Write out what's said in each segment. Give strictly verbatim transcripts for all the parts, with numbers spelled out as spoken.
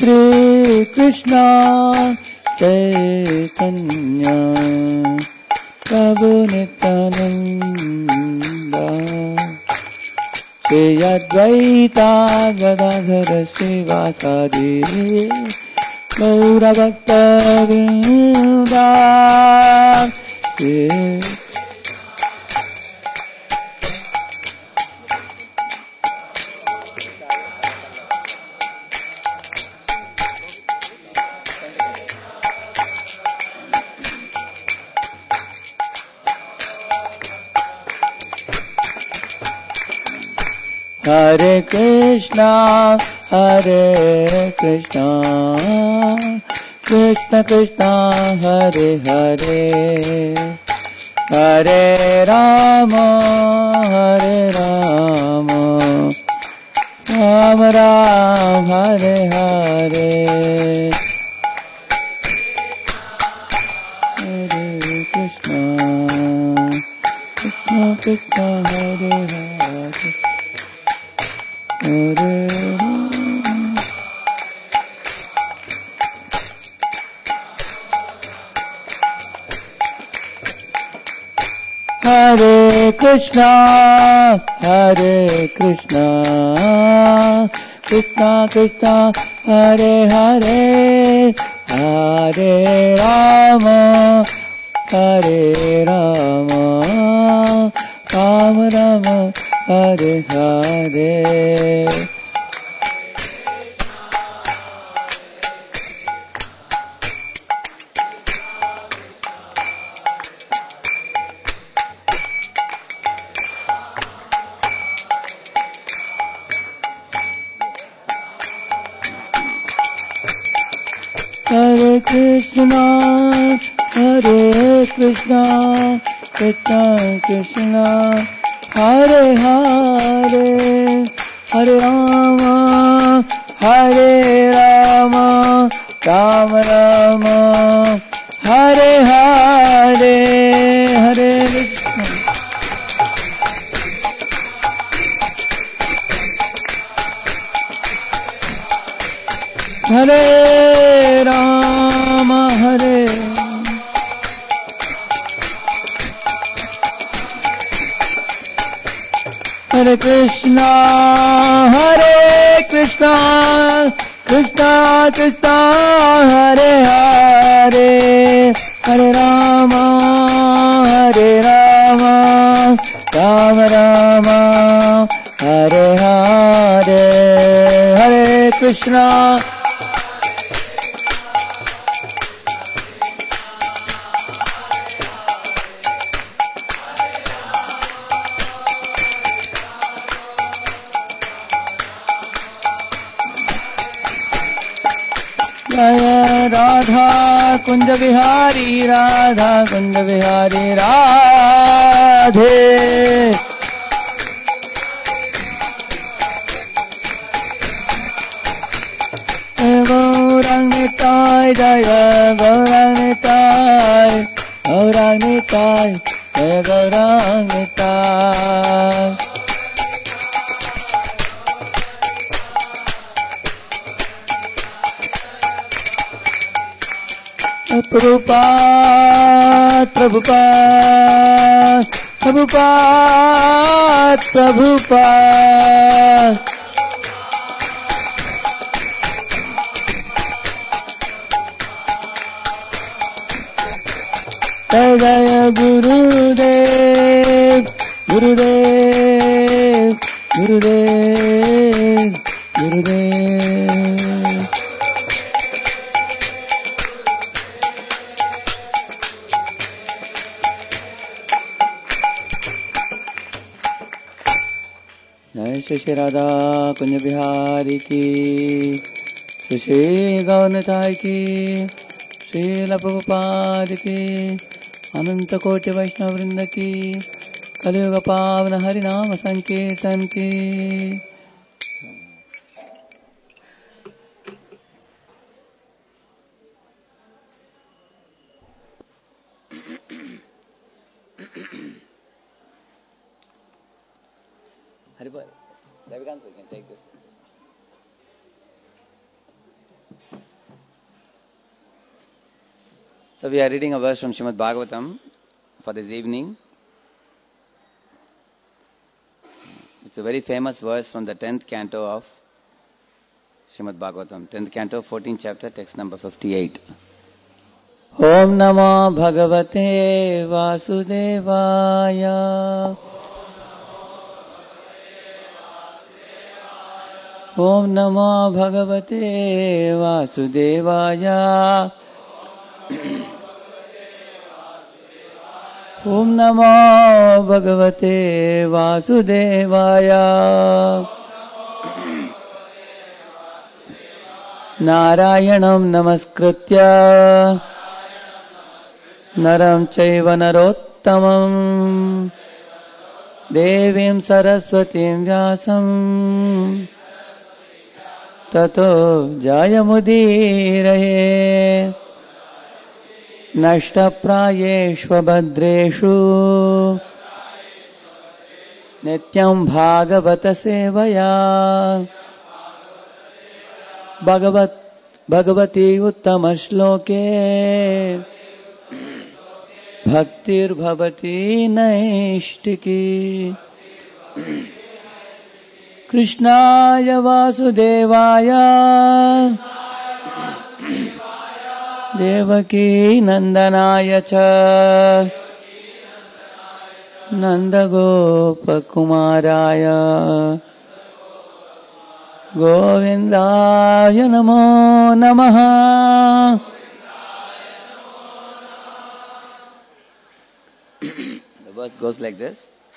Shri Krishna Chaitanya Prabhu Nityananda Shri Advaita Gadadhara Srivasadi Gaura Bhakta Vrinda Hare Krishna, Hare Krishna, Krishna Krishna, Hare Hare, Hare Rama, Hare Rama, Rama Rama, Hare Hare, Hare Krishna, Krishna Krishna, Hare Hare. Hare Krishna, Hare Krishna, Krishna Krishna, Hare Hare, Hare Rama, Hare Rama, Rama Rama, Hare Hare. Hare Krishna, Hare Krishna, Krishna Krishna, Hare Hare, Hare Rama, Hare Rama, Rama Rama, Hare Hare, Hare Krishna. Hare Rama, Hare Hare Krishna, Hare Krishna, Krishna Krishna, Hare Hare, Hare Rama, Hare Rama, Rama Rama, Hare Hare, Hare Krishna. Jaya Radha Kunja Vihari, Radha Kunja Vihari, Radhe. Gaurang Nitai, Jaya Gaurang Nitai, Gaurang Nitai, Jaya Gaurang Nitai. Prabhupada, Prabhupada, Prabhupada, Prabhupada. Jai Jaya Gurudev, Gurudev, Gurudev, Gurudev. Jai Shri Radha Kunja Bihari ki, Shri Shri Gauranitai ki, Srila Prabhupada ki, Ananta Koti Vaishnava Vrinda ki, Kaliyuga Pavana Harinama Sankirtan ki. Haribhai, Ravikant, we can take this. So we are reading a verse from Srimad Bhagavatam for this evening. It's a very famous verse from the tenth canto of Srimad Bhagavatam. tenth canto, fourteenth chapter, text number fifty-eight. Om Namo Bhagavate Vasudevaya. Om Namo Bhagavate Vasudevaya. Om Namo Bhagavate Vasudevaya. Narayanam Namaskritya Naram Chaiva Narottamam Devim Saraswatim Vyasam Tato Jayamudiraye Nashtaprayeshva Bhadreshu Nityam Bhagavata Sevaya Bhagavat Bhagavati Uttama Shloke Bhaktir Bhavati Naishtiki Krishnaya Vasudevaya Devaki Nandanaya Cha Nandagopa Kumaraya Govindaya Namo Namaha. The verse goes like this.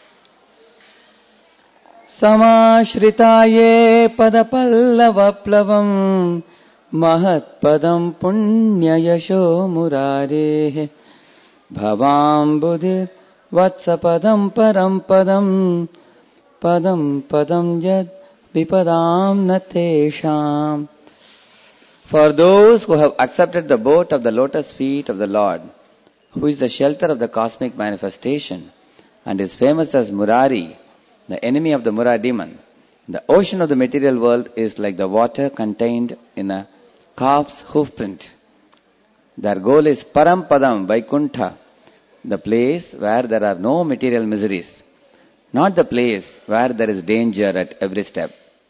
Samashritaye padapallavaplavam Mahatpadam punya yasho murare Bhavam buddhir vatsapadam param padam Padam padam yad vipadam natesham. For those who have accepted the boat of the lotus feet of the Lord, who is the shelter of the cosmic manifestation and is famous as Murari, the enemy of the Mura demon, the ocean of the material world is like the water contained in a calf's hoofprint. Their goal is Param Padam, Vaikuntha, the place where there are no material miseries, not the place where there is danger at every step.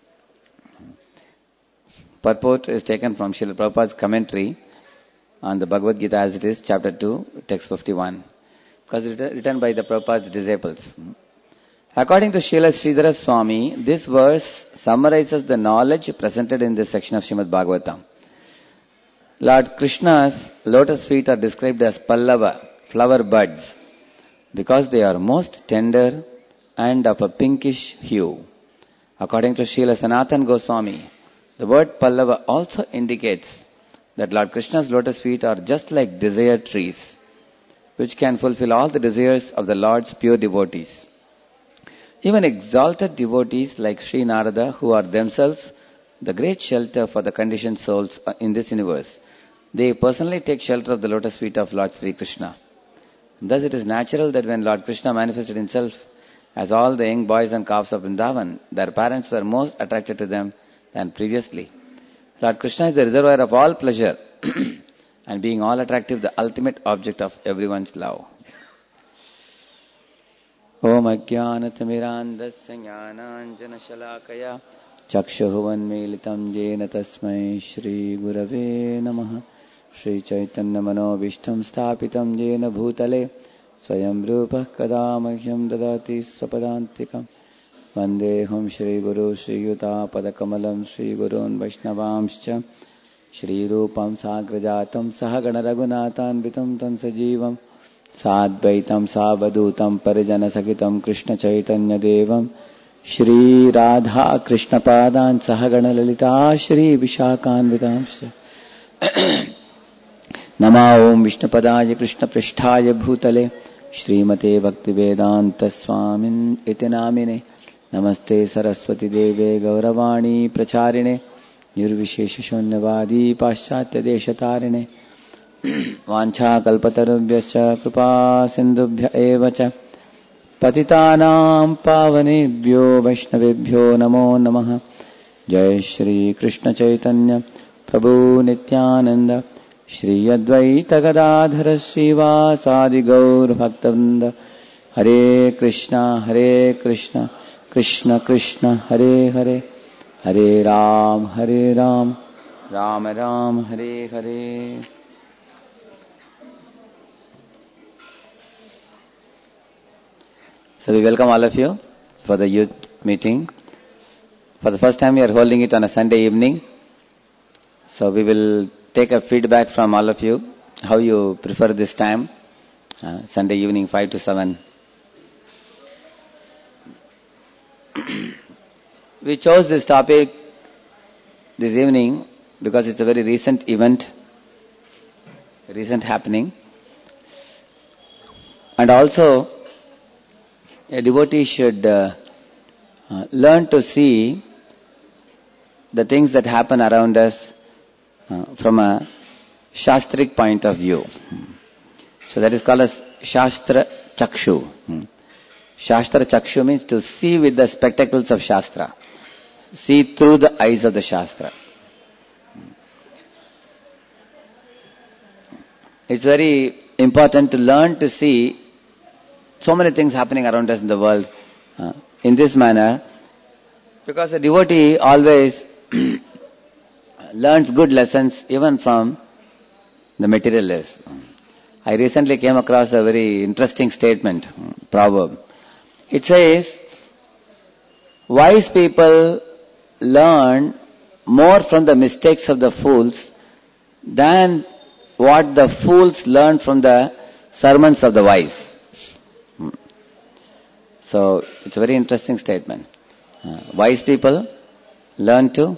Purport is taken from Srila Prabhupada's commentary on the Bhagavad Gita as it is, chapter two, text fifty-one, because it is written by the Prabhupada's disciples. According to Srila Sridhara Swami, this verse summarizes the knowledge presented in this section of Srimad Bhagavatam. Lord Krishna's lotus feet are described as Pallava, flower buds, because they are most tender and of a pinkish hue. According to Srila Sanatana Goswami, the word Pallava also indicates that Lord Krishna's lotus feet are just like desire trees, which can fulfill all the desires of the Lord's pure devotees. Even exalted devotees like Sri Narada, who are themselves the great shelter for the conditioned souls in this universe, they personally take shelter of the lotus feet of Lord Sri Krishna. Thus it is natural that when Lord Krishna manifested himself as all the young boys and calves of Vrindavan, their parents were most attracted to them than previously. Lord Krishna is the reservoir of all pleasure and being all attractive, the ultimate object of everyone's love. Om Ajnanatimirandasya Jnananjana Shalakaya Chakshuhuvanmilitam Jena Tasmai Shri Gurave Namaha. Shri Chaitanya Manobishtam Sthapitam Jena Bhutale Swayam Rupa Kadamahyam Dadati Swapadantikam Vandehum Shri Guru Shri Yuta Padakamalam Shri Gurun Vaishnavamscha Shri Rupam Sagrajatam Sahagana Raghunathan Vitam Tam Sajivam Sadvaitam Savadutam Parijana Sakitam Krishna Chaitanya Devam Shri Radha Krishna Padan Sahagana Lalita Shri Vishakan Vitamscha Nama Om Vishnu Padaya Krishna Pristhaya Bhutale Shrimate Bhakti Vedanta Swamin Iti Namine Namaste Saraswati Deve Gauravani Pracharine Nirvishesha Shunyavadi Paschatya Deshatarine Vancha Kalpatarubhyascha Kripa Sindubhya Evacha Patitanam Pavanebhyo Vaishnavebhyo Namo Namaha Jai Shri Krishna Chaitanya Prabhu Nityananda Shri Advaita Gadadhara Srivasadi Gaur Bhaktavrinda. Hare Krishna, Hare Krishna, Krishna Krishna, Hare Hare, Hare Ram, Hare Ram, Ram Ram, Hare Hare. So we welcome all of you for the youth meeting. For the first time we are holding it on a Sunday evening. So we will take a feedback from all of you, how you prefer this time, uh, Sunday evening five to seven. We chose this topic this evening because it's a very recent event, recent happening. And also, a devotee should uh, uh, learn to see the things that happen around us uh, from a Shastric point of view. So that is called as Shastra Chakshu. Shastra Chakshu means to see with the spectacles of Shastra. See through the eyes of the Shastra. It's very important to learn to see so many things happening around us in the world uh, in this manner, because a devotee always learns good lessons even from the materialists. I recently came across a very interesting statement, proverb. It says, wise people learn more from the mistakes of the fools than what the fools learn from the sermons of the wise. So, it's a very interesting statement. Uh, wise people learn to,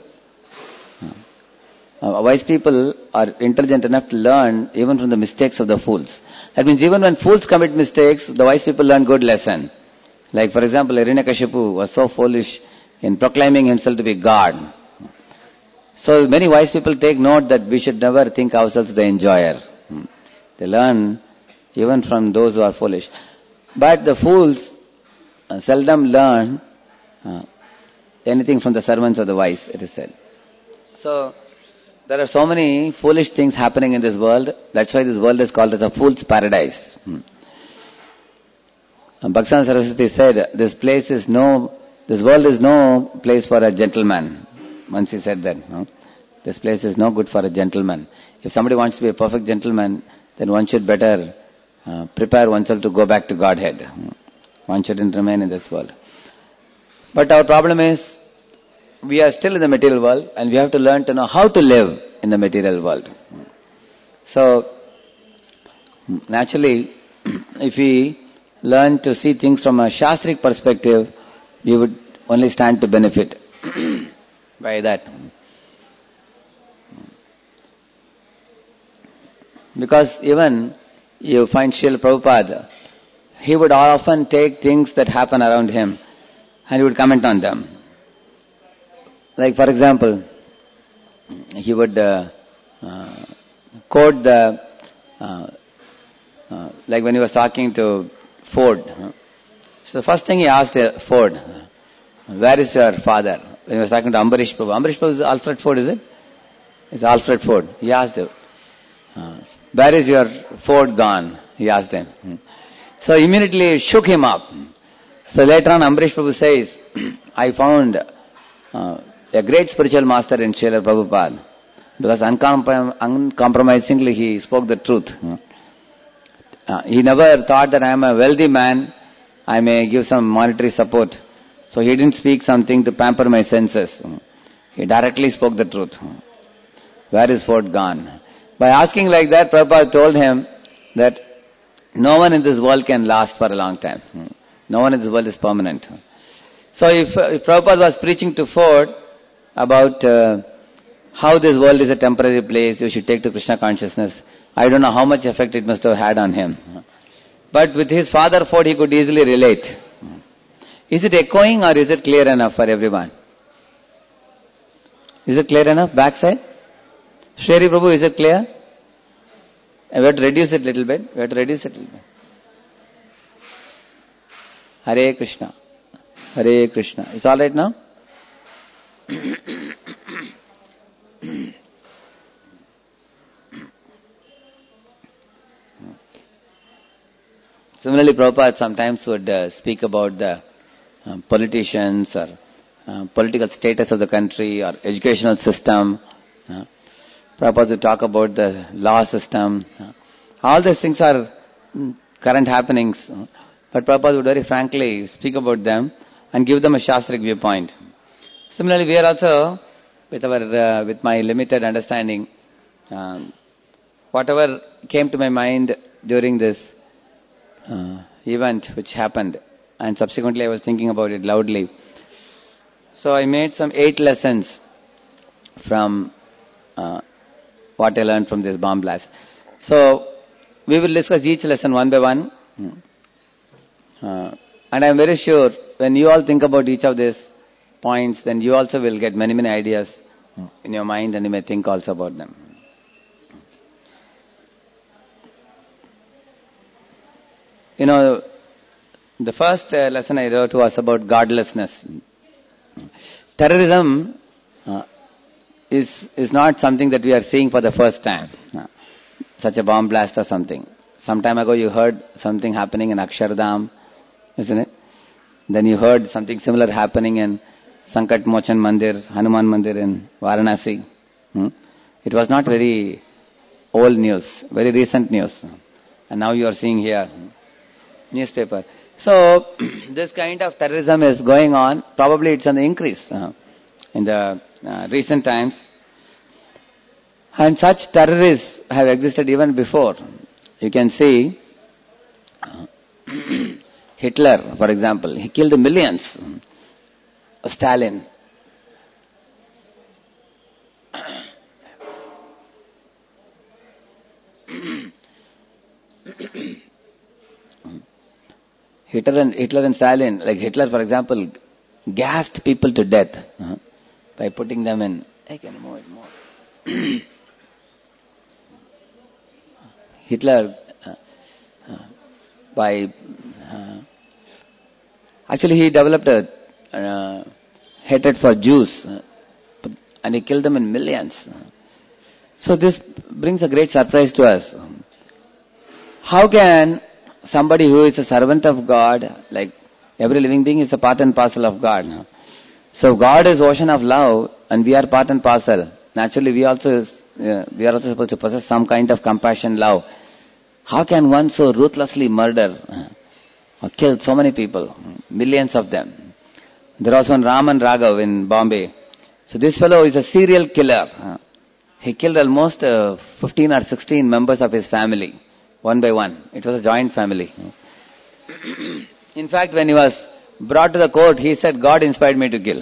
uh, wise people are intelligent enough to learn even from the mistakes of the fools. That means even when fools commit mistakes, the wise people learn good lesson. Like for example, Hiranyakashipu was so foolish in proclaiming himself to be God. So many wise people take note that we should never think ourselves the enjoyer. They learn even from those who are foolish. But the fools uh, seldom learn uh, anything from the sermons of the wise, it is said. So there are so many foolish things happening in this world. That's why this world is called as a fool's paradise. Hmm. Bhaktivinoda Saraswati said, this place is no, this world is no place for a gentleman. Once he said that, no? This place is no good for a gentleman. If somebody wants to be a perfect gentleman, then one should better uh, prepare oneself to go back to Godhead. One shouldn't remain in this world. But our problem is, we are still in the material world and we have to learn to know how to live in the material world. So, naturally, if we learn to see things from a Shastric perspective, we would only stand to benefit by that. Because even you find Srila Prabhupada, he would often take things that happen around him and he would comment on them. Like for example, he would uh, uh, quote the, uh, uh, like when he was talking to Ford. So the first thing he asked Ford, where is your father? When he was talking to Ambarish Prabhu. Ambarish Prabhu is Alfred Ford, is it? It's Alfred Ford. He asked him, uh, where is your Ford gone? He asked him. So immediately it shook him up. So later on Ambarish Prabhu says, I found uh, a great spiritual master in Srila Prabhupada, because uncomprom- uncompromisingly he spoke the truth. Uh, he never thought that I am a wealthy man, I may give some monetary support. So he didn't speak something to pamper my senses. He directly spoke the truth. Where is Ford gone? By asking like that, Prabhupada told him that no one in this world can last for a long time. No one in this world is permanent. So if, if Prabhupada was preaching to Ford about uh, how this world is a temporary place, you should take to Krishna consciousness, I don't know how much effect it must have had on him. But with his father Ford, he could easily relate. Is it echoing or is it clear enough for everyone? Is it clear enough? Backside? Shri Prabhu, is it clear? We have to reduce it a little bit. We have to reduce it a little bit. Hare Krishna. Hare Krishna. It's all right now? Similarly, Prabhupada sometimes would uh, speak about the uh, politicians or uh, political status of the country or educational system. Uh, Prabhupada would talk about the law system. Uh, all these things are mm, current happenings. Uh, but Prabhupada would very frankly speak about them and give them a Shastric viewpoint. Similarly, we are also, with our uh, with my limited understanding, um, whatever came to my mind during this uh, event which happened, and subsequently I was thinking about it loudly. So I made some eight lessons from uh, what I learned from this bomb blast. So we will discuss each lesson one by one. Uh, and I am very sure when you all think about each of these points, then you also will get many, many ideas in your mind and you may think also about them. You know, the first uh, lesson I wrote was about godlessness. Terrorism uh, is is not something that we are seeing for the first time. Uh, such a bomb blast or something. Some time ago you heard something happening in Akshardham, isn't it? Then you heard something similar happening in Sankat Mochan Mandir, Hanuman Mandir in Varanasi. Hmm? It was not very old news, very recent news. And now you are seeing here, newspaper. So, this kind of terrorism is going on. Probably it's on the increase uh, in the uh, recent times. And such terrorists have existed even before. You can see uh, Hitler, for example, he killed millions. Stalin. Hitler and Hitler and Stalin, like Hitler, for example, gassed people to death uh, by putting them in. I can move it more. Hitler, uh, uh, by uh, actually he developed a uh, hatred for Jews, uh, and he killed them in millions. So this brings a great surprise to us. How can somebody who is a servant of God, like every living being is a part and parcel of God. So God is ocean of love and we are part and parcel. Naturally we also, uh, we are also supposed to possess some kind of compassion, love. How can one so ruthlessly murder uh, or kill so many people, millions of them? There was one Raman Raghav in Bombay. So this fellow is a serial killer. Uh, he killed almost uh, fifteen or sixteen members of his family. One by one. It was a joint family. In fact, when he was brought to the court, he said, God inspired me to kill.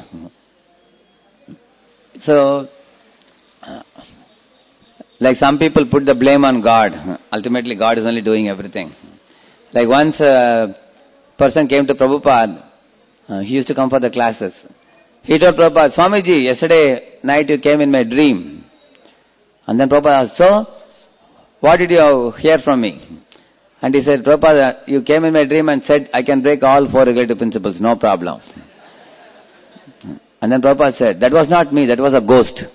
So, uh, like some people put the blame on God. Ultimately, God is only doing everything. Like once a person came to Prabhupada, uh, he used to come for the classes. He told Prabhupada, Swamiji, yesterday night you came in my dream. And then Prabhupada asked, so, what did you hear from me? And he said, Prabhupada, you came in my dream and said, I can break all four regulative principles, no problem. And then Prabhupada said, that was not me, that was a ghost.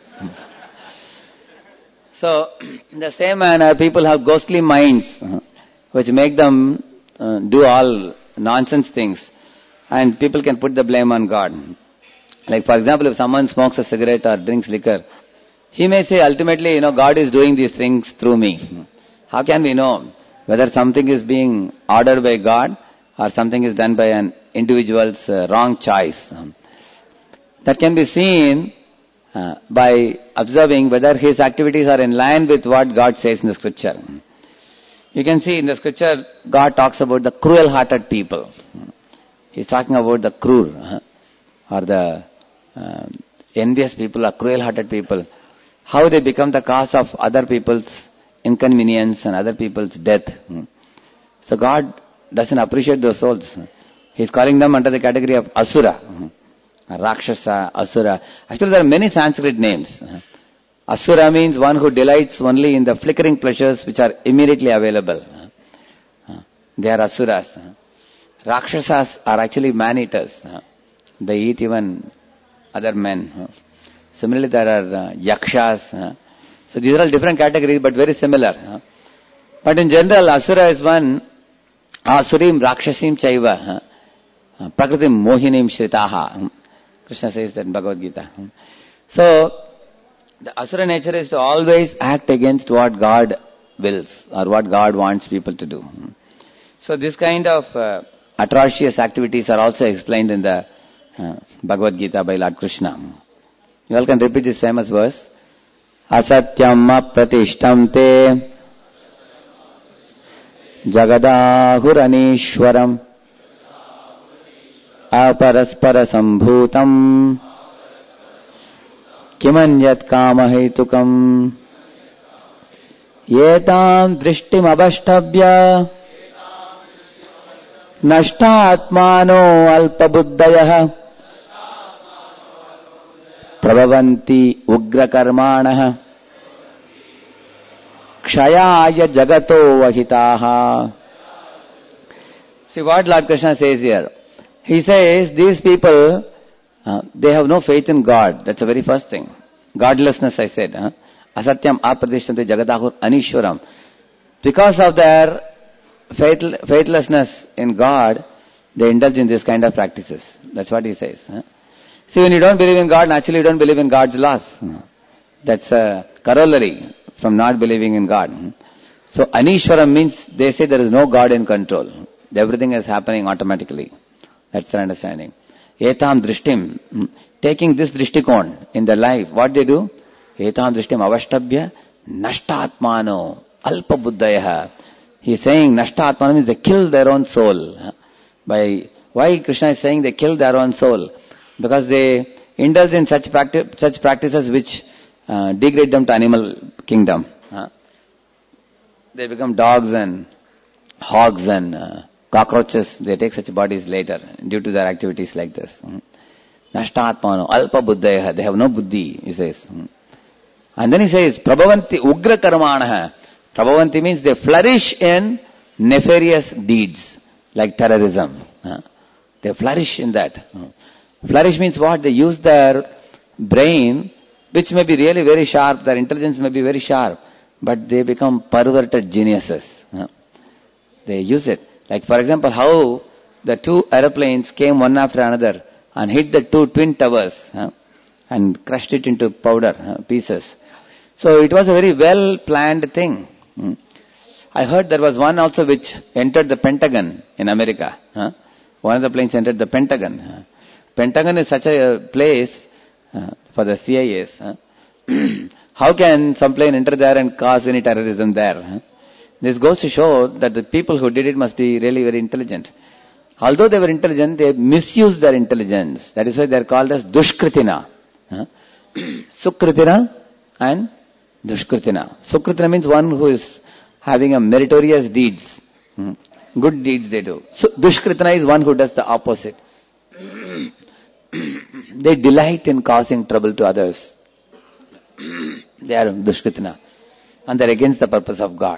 So, in the same manner, people have ghostly minds, which make them uh, do all nonsense things. And people can put the blame on God. Like for example, if someone smokes a cigarette or drinks liquor, he may say ultimately, you know, God is doing these things through me. How can we know whether something is being ordered by God or something is done by an individual's uh, wrong choice? That can be seen uh, by observing whether his activities are in line with what God says in the scripture. You can see in the scripture, God talks about the cruel-hearted people. He's talking about the cruel uh, or the uh, envious people or cruel-hearted people. How they become the cause of other people's inconvenience and other people's death. So God doesn't appreciate those souls. He's calling them under the category of Asura. Rakshasa, Asura. Actually there are many Sanskrit names. Asura means one who delights only in the flickering pleasures which are immediately available. They are Asuras. Rakshasas are actually man-eaters. They eat even other men. Similarly, there are uh, yakshas. Uh, so these are all different categories, but very similar. Uh. But in general, Asura is one Asurim Rakshasim Chaiva Prakritim Mohinim Shritaha. Krishna says that in Bhagavad Gita. So, the Asura nature is to always act against what God wills or what God wants people to do. So this kind of uh, atrocious activities are also explained in the uh, Bhagavad Gita by Lord Krishna. You all can repeat this famous verse. Asatyam apratishtamte jagadahuranishwaram aparaspara sambhutam kimanyat kamahetukam yetam drishtim abashtabhya nashtatmano alpabuddhayah prabhavanti ugrakarmanah kshayaya jagato vahitaha. See what Lord Krishna says here. He says these people, uh, they have no faith in God. That's the very first thing. Godlessness, I said. Huh? Asatyam apradishtamte jagadahur anishwaram. Because of their faith, faithlessness in God, they indulge in this kind of practices. That's what he says. Huh? See, when you don't believe in God, naturally you don't believe in God's laws. That's a corollary from not believing in God. So, Anishwaram means they say there is no God in control. Everything is happening automatically. That's their understanding. Etam drishtim, taking this drishtikon in their life, what they do? Etam drishtim avashtabhya nashtatmano alpa buddhayaha. He is saying nashtatmano means they kill their own soul. By why Krishna is saying they kill their own soul? Because they indulge in such practice, such practices which uh, degrade them to animal kingdom. Huh? They become dogs and hogs and uh, cockroaches. They take such bodies later due to their activities like this. Nashtatmano alpa buddhaya. They have no buddhi, he says. And then he says, prabhavanti ugra karmanaha. Prabhavanti means they flourish in nefarious deeds like terrorism. Huh? They flourish in that. Flourish means what? They use their brain, which may be really very sharp, their intelligence may be very sharp, but they become perverted geniuses. Huh? They use it. Like for example, how the two aeroplanes came one after another and hit the two twin towers huh? and crushed it into powder huh? pieces. So it was a very well planned thing. Hmm. I heard there was one also which entered the Pentagon in America. Huh? One of the planes entered the Pentagon. Huh? Pentagon is such a place uh, for the C I As. Huh? How can some plane enter there and cause any terrorism there? Huh? This goes to show that the people who did it must be really very intelligent. Although they were intelligent, they misused their intelligence. That is why they are called as Dushkritina. Huh? Sukritina and Dushkritina. Sukritina means one who is having a meritorious deeds. Hmm? Good deeds they do. So Dushkritina is one who does the opposite. They delight in causing trouble to others. They are Dushkritina. And they are against the purpose of God.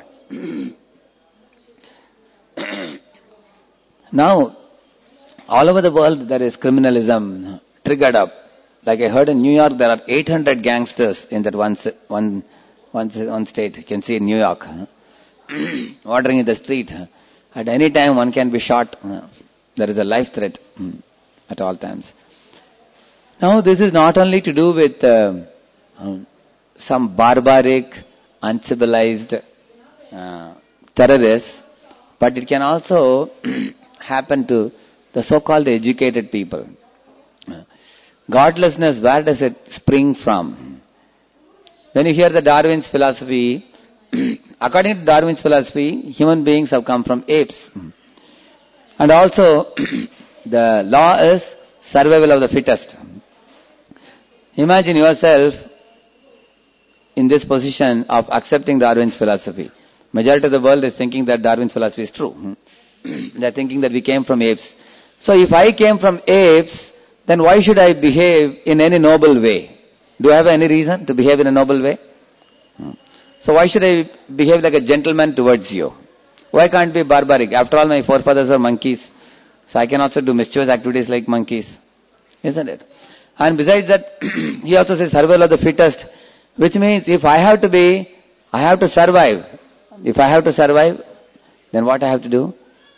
Now, all over the world there is criminalism triggered up. Like I heard in New York, there are eight hundred gangsters in that one, one, one, one state. You can see in New York. Wandering in the street. At any time one can be shot. There is a life threat at all times. Now this is not only to do with uh, some barbaric, uncivilized uh, terrorists, but it can also happen to the so-called educated people. Godlessness, where does it spring from? When you hear the Darwin's philosophy, according to Darwin's philosophy, human beings have come from apes. And also, the law is survival of the fittest. Imagine yourself in this position of accepting Darwin's philosophy. Majority of the world is thinking that Darwin's philosophy is true. They are thinking that we came from apes. So if I came from apes, then why should I behave in any noble way? Do I have any reason to behave in a noble way? So why should I behave like a gentleman towards you? Why can't I be barbaric? After all, my forefathers were monkeys. So I can also do mischievous activities like monkeys. Isn't it? And besides that, he also says survival of the fittest, which means if I have to be, I have to survive. If I have to survive, then what I have to do?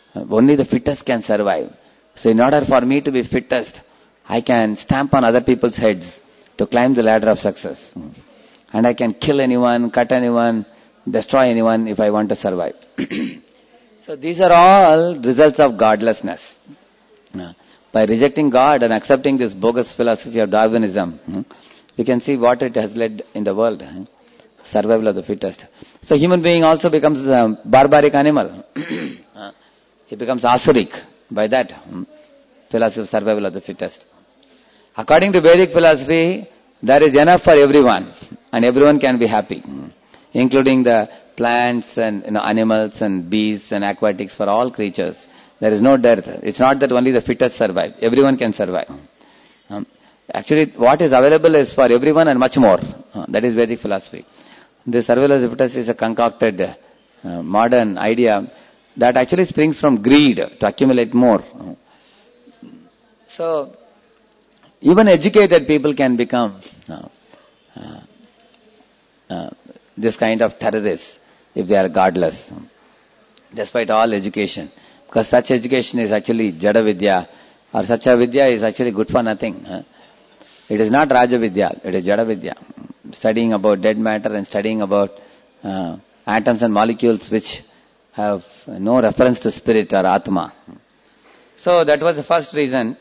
Only the fittest can survive. So in order for me to be fittest, I can stamp on other people's heads to climb the ladder of success. And I can kill anyone, cut anyone, destroy anyone if I want to survive. So these are all results of godlessness. By rejecting God and accepting this bogus philosophy of Darwinism, we can see what it has led in the world. Survival of the fittest. So human being also becomes a barbaric animal. He becomes asuric by that philosophy of survival of the fittest. According to Vedic philosophy, there is enough for everyone and everyone can be happy, including the plants and you know, animals and beasts and aquatics, for all creatures. There is no dearth. It's not that only the fittest survive. Everyone can survive. Um, actually, what is available is for everyone and much more. Uh, that is Vedic philosophy. The survival of the fittest is a concocted uh, modern idea that actually springs from greed to accumulate more. So, even educated people can become uh, uh, uh, this kind of terrorists if they are godless, despite all education. Because such education is actually Jada Vidya, or such a Vidya is actually good for nothing. Huh? It is not Raja Vidya, it is Jada Vidya. Studying about dead matter and studying about uh, atoms and molecules which have no reference to spirit or Atma. So that was the first reason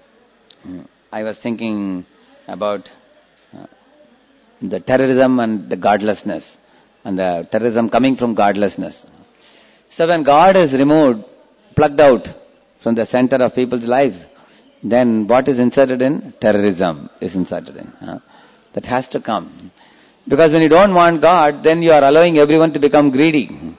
I was thinking about uh, the terrorism and the godlessness, and the terrorism coming from godlessness. So when God is removed, plucked out from the center of people's lives, then what is inserted in? Terrorism is inserted in. Huh? That has to come. Because when you don't want God, then you are allowing everyone to become greedy.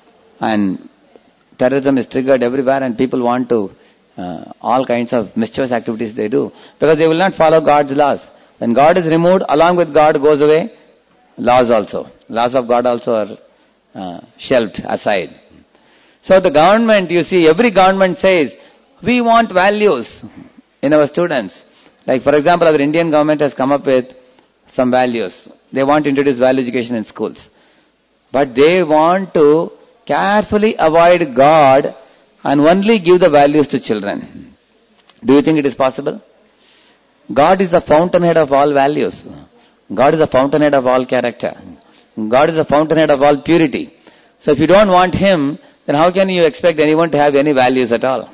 And terrorism is triggered everywhere and people want to, uh, all kinds of mischievous activities they do. Because they will not follow God's laws. When God is removed, along with God goes away, laws also. Laws of God also are uh, shelved aside. So the government, you see, every government says, we want values in our students. Like for example, our Indian government has come up with some values. They want to introduce value education in schools. But they want to carefully avoid God and only give the values to children. Do you think it is possible? God is the fountainhead of all values. God is the fountainhead of all character. God is the fountainhead of all purity. So if you don't want Him, then how can you expect anyone to have any values at all?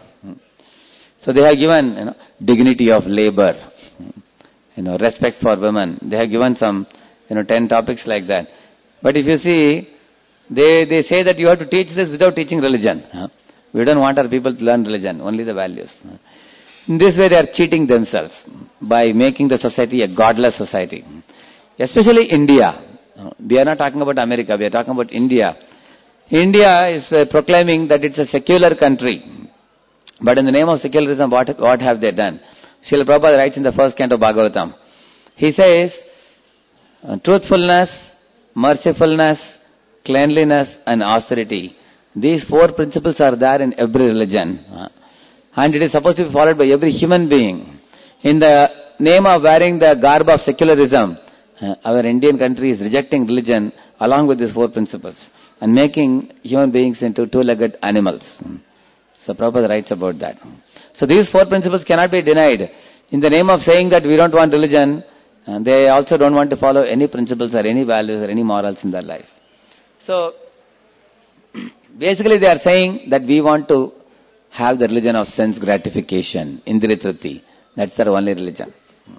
So they have given, you know, dignity of labor, you know, respect for women. They have given some, you know, ten topics like that. But if you see, they, they say that you have to teach this without teaching religion. We don't want our people to learn religion, only the values. In this way they are cheating themselves by making the society a godless society. Especially India. We are not talking about America, we are talking about India. India is proclaiming that it's a secular country. But in the name of secularism, what, what have they done? Srila Prabhupada writes in the first canto of Bhagavatam. He says, truthfulness, mercifulness, cleanliness and austerity. These four principles are there in every religion. And it is supposed to be followed by every human being. In the name of wearing the garb of secularism, our Indian country is rejecting religion along with these four principles and making human beings into two-legged animals. So Prabhupada writes about that. So these four principles cannot be denied. In the name of saying that we don't want religion, they also don't want to follow any principles or any values or any morals in their life. So basically they are saying that we want to have the religion of sense gratification, Indriya Tripti. That's their only religion.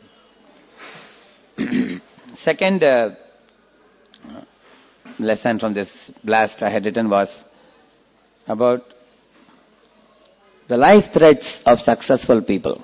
Second uh, lesson from this blast I had written was about the life threats of successful people.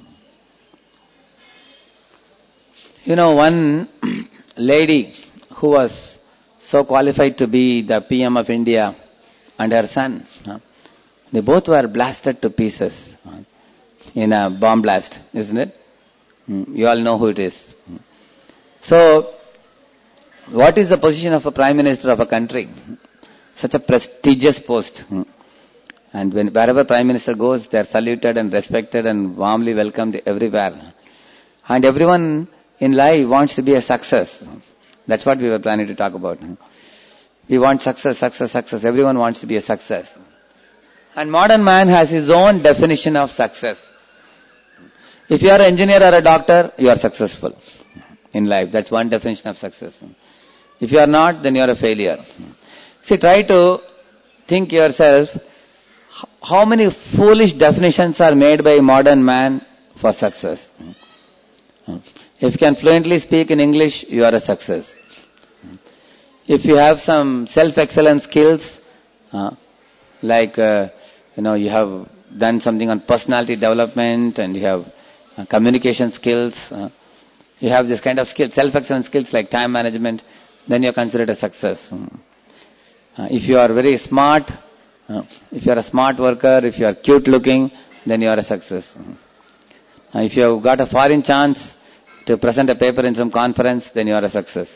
You know, one lady who was so qualified to be the P M of India and her son, they both were blasted to pieces in a bomb blast, isn't it? You all know who it is. So, what is the position of a Prime Minister of a country? Such a prestigious post. And when wherever Prime Minister goes, they are saluted and respected and warmly welcomed everywhere. And everyone in life wants to be a success. That's what we were planning to talk about. We want success, success, success. Everyone wants to be a success. And modern man has his own definition of success. If you are an engineer or a doctor, you are successful in life. That's one definition of success. If you are not, then you are a failure. See, try to think yourself, how many foolish definitions are made by modern man for success? If you can fluently speak in English, you are a success. If you have some self-excellence skills, uh, like, uh, you know, you have done something on personality development and you have uh, communication skills, uh, you have this kind of skills, self-excellence skills like time management, then you are considered a success. Uh, if you are very smart, uh, if you are a smart worker, if you are cute looking, then you are a success. Uh, if you have got a foreign chance to present a paper in some conference, then you are a success.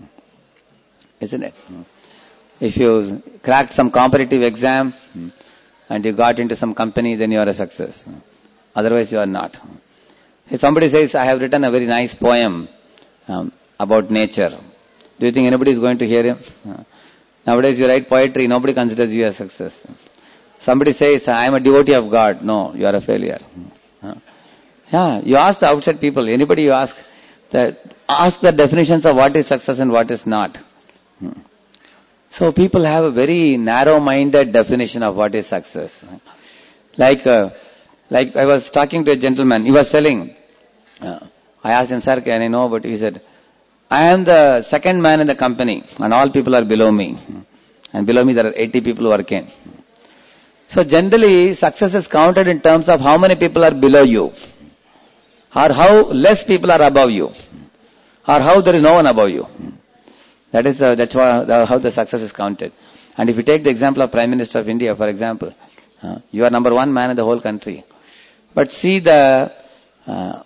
Isn't it? If you cracked some competitive exam and you got into some company, then you are a success. Otherwise you are not. If somebody says, I have written a very nice poem um, about nature, do you think anybody is going to hear him? Uh, nowadays you write poetry, nobody considers you a success. Somebody says, I am a devotee of God. No, you are a failure. Uh, yeah, you ask the outside people, anybody you ask, the, ask the definitions of what is success and what is not. Hmm. So people have a very narrow-minded definition of what is success. Like, uh, like I was talking to a gentleman, he was selling. Uh, I asked him, sir, can I know? But he said, I am the second man in the company and all people are below me. And below me there are eighty people working. So generally, success is counted in terms of how many people are below you. Or how less people are above you. Or how there is no one above you. That is the, that's how, how the success is counted. And if you take the example of Prime Minister of India, for example, uh, you are number one man in the whole country. But see the uh,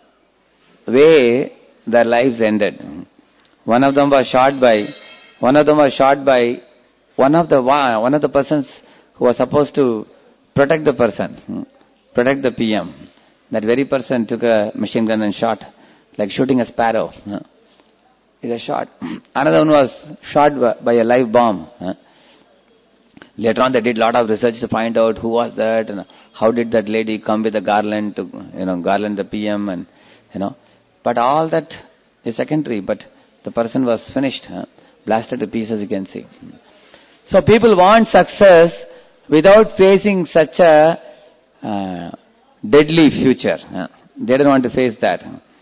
way their lives ended. One of them was shot by, one of them was shot by one of the one of the persons who was supposed to protect the person, protect the P M. That very person took a machine gun and shot, like shooting a sparrow. Is a shot. Another one was shot by a live bomb. Later on, they did a lot of research to find out who was that and how did that lady come with a garland to, you know, garland the P M and, you know. But all that is secondary. But the person was finished, blasted to pieces, you can see. So people want success without facing such a uh, deadly future. They don't want to face that.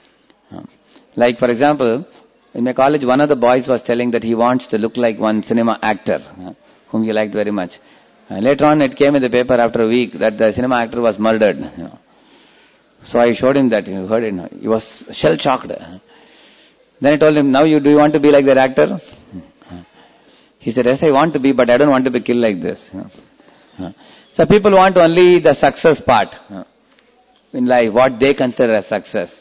Like, for example, in my college, one of the boys was telling that he wants to look like one cinema actor, uh, whom he liked very much. Uh, later on, it came in the paper after a week that the cinema actor was murdered. You know. So I showed him that. He heard it. He was shell-shocked. Then I told him, now you do you want to be like that actor? He said, yes, I want to be, but I don't want to be killed like this. You know. So people want only the success part in life, what they consider as success.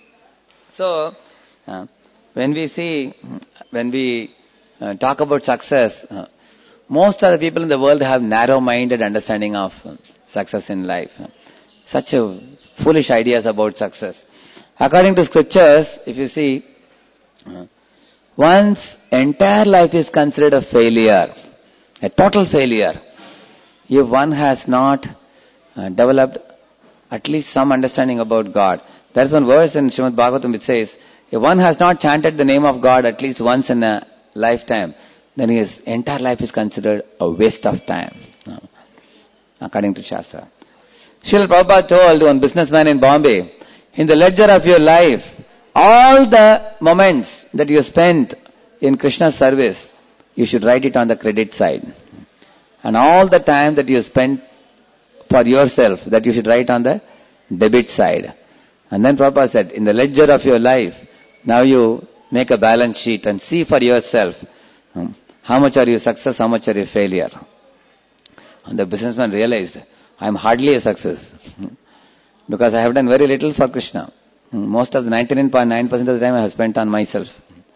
So, uh, when we see, when we uh, talk about success, uh, most of the people in the world have narrow-minded understanding of uh, success in life. Uh, such a foolish ideas about success. According to scriptures, if you see, uh, one's entire life is considered a failure, a total failure, if one has not uh, developed at least some understanding about God. There is one verse in Srimad Bhagavatam which says, if one has not chanted the name of God at least once in a lifetime, then his entire life is considered a waste of time, according to Shastra. Srila Prabhupada told one businessman in Bombay, in the ledger of your life, all the moments that you spent in Krishna's service, you should write it on the credit side. And all the time that you spent for yourself, that you should write on the debit side. And then Prabhupada said, in the ledger of your life, now you make a balance sheet and see for yourself um, how much are you success, how much are you failure. And the businessman realized, I am hardly a success because I have done very little for Krishna. Most of the ninety-nine point nine percent of the time I have spent on myself.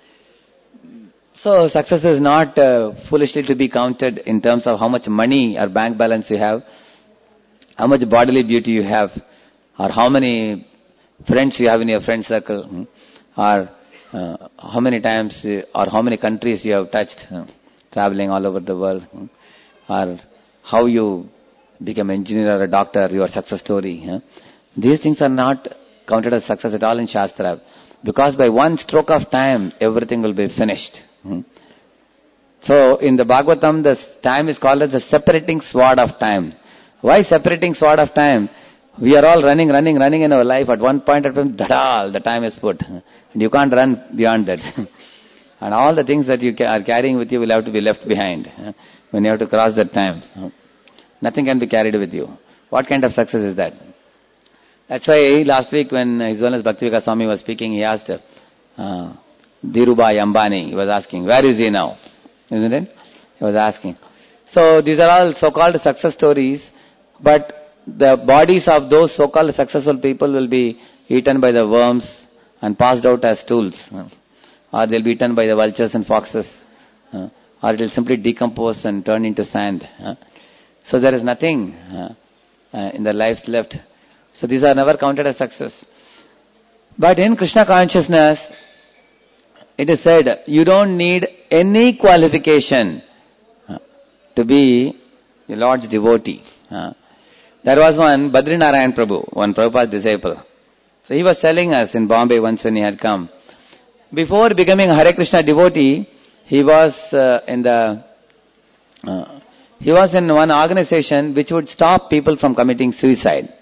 So success is not uh, foolishly to be counted in terms of how much money or bank balance you have, how much bodily beauty you have, or how many friends you have in your friend circle, or uh, how many times or how many countries you have touched, uh, traveling all over the world, or how you become an engineer or a doctor, your success story. Huh? These things are not counted as success at all in Shastra. Because by one stroke of time, everything will be finished. Hmm? So, in the Bhagavatam, the time is called as the separating sword of time. Why separating sword of time? We are all running, running, running in our life. At one point of time, dadal, the time is put. And you can't run beyond that. And all the things that you are carrying with you will have to be left behind. When you have to cross that time. Nothing can be carried with you. What kind of success is that? That's why last week when His Holiness Bhaktivinoda Swami was speaking, he asked, uh, Dhirubhai Ambani, he was asking, where is he now? Isn't it? He was asking. So these are all so-called success stories, but the bodies of those so-called successful people will be eaten by the worms and passed out as tools. Or they'll be eaten by the vultures and foxes. Or it will simply decompose and turn into sand. So there is nothing in their lives left. So these are never counted as success. But in Krishna consciousness, it is said, you don't need any qualification to be the Lord's devotee. There was one Badrinarayan Prabhu, one Prabhupada's disciple. So he was telling us in Bombay once when he had come. Before becoming a Hare Krishna devotee, he was uh, in the uh, he was in one organization which would stop people from committing suicide.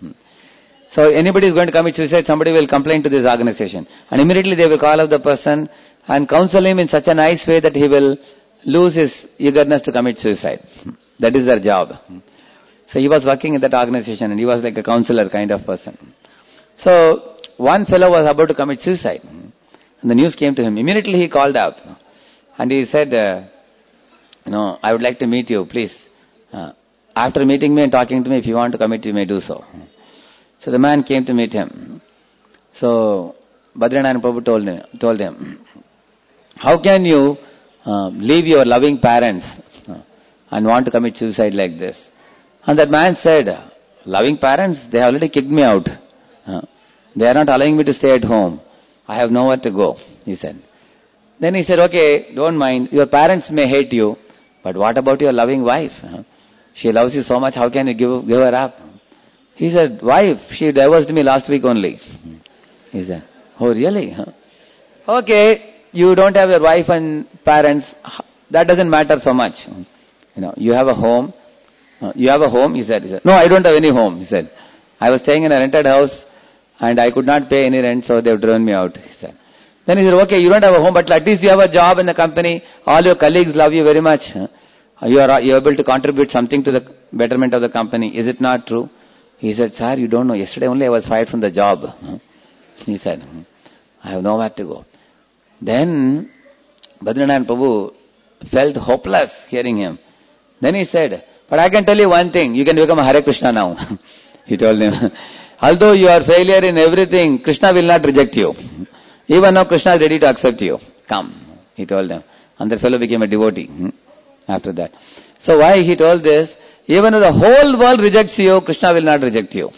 So anybody is going to commit suicide, somebody will complain to this organization. And immediately they will call up the person and counsel him in such a nice way that he will lose his eagerness to commit suicide. That is their job. So he was working in that organization and he was like a counselor kind of person. So one fellow was about to commit suicide. And the news came to him. Immediately he called up. And he said, uh, you know, I would like to meet you, please. Uh, after meeting me and talking to me, if you want to commit, you may do so. So the man came to meet him. So Badrinarayan Prabhu told him, told him, how can you uh, leave your loving parents uh, and want to commit suicide like this? And that man said, loving parents, they have already kicked me out. Uh, they are not allowing me to stay at home. I have nowhere to go, he said. Then he said, okay, don't mind. Your parents may hate you, but what about your loving wife? Uh, she loves you so much, how can you give, give her up? He said, wife, she divorced me last week only. He said, oh really? Huh? Okay, you don't have your wife and parents, that doesn't matter so much. You know, you have a home. Uh, you have a home? He said, he said. No, I don't have any home, he said. I was staying in a rented house and I could not pay any rent, so they've driven me out, he said. Then he said, okay, you don't have a home, but at least you have a job in the company. All your colleagues love you very much. Huh? You are you are able to contribute something to the betterment of the company. Is it not true? He said, sir, you don't know. Yesterday only I was fired from the job. He said, I have nowhere to go. Then Badrinarayan Prabhu felt hopeless hearing him. Then he said, but I can tell you one thing. You can become a Hare Krishna now. He told him, although you are failure in everything, Krishna will not reject you. Even now Krishna is ready to accept you. Come, he told them. And that fellow became a devotee after that. So why he told this? Even if the whole world rejects you, Krishna will not reject you.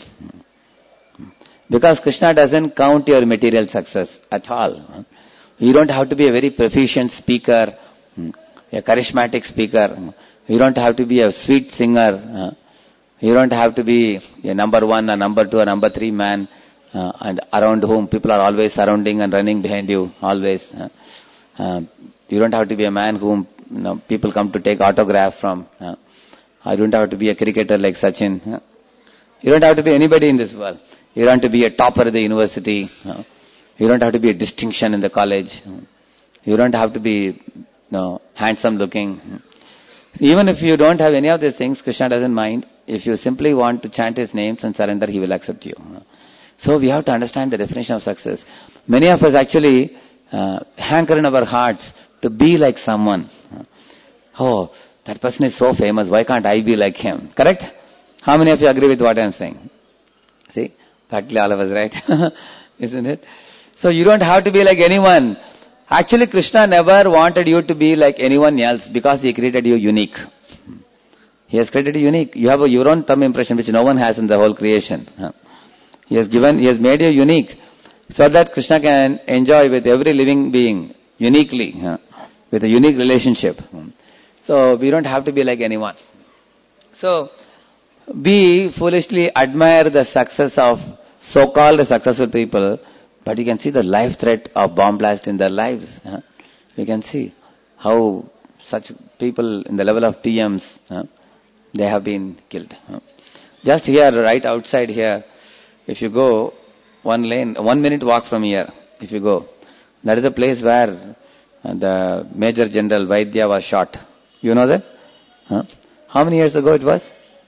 Because Krishna doesn't count your material success at all. You don't have to be a very proficient speaker, a charismatic speaker. You don't have to be a sweet singer. You don't have to be a number one, a number two, a number three man, uh, and around whom people are always surrounding and running behind you, always. Uh, you don't have to be a man whom you know, people come to take autograph from. Uh, I don't have to be a cricketer like Sachin. You don't have to be anybody in this world. You don't have to be a topper at the university. You don't have to be a distinction in the college. You don't have to be you know, handsome looking. Even if you don't have any of these things, Krishna doesn't mind. If you simply want to chant His names and surrender, He will accept you. So we have to understand the definition of success. Many of us actually uh, hanker in our hearts to be like someone. Oh, that person is so famous, why can't I be like him? Correct? How many of you agree with what I am saying? See? Practically all of us, right? Isn't it? So you don't have to be like anyone. Actually, Krishna never wanted you to be like anyone else because He created you unique. He has created you unique. You have a, your own thumb impression which no one has in the whole creation. He has given, He has made you unique so that Krishna can enjoy with every living being uniquely, with a unique relationship. So we don't have to be like anyone. So we foolishly admire the success of so-called successful people, but you can see the life threat of bomb blast in their lives. Huh? You can see how such people in the level of P Ms, huh, they have been killed. Huh? Just here, right outside here, if you go one lane, one minute walk from here, if you go, that is a place where the Major General Vaidya was shot. You know that? Huh? How many years ago it was?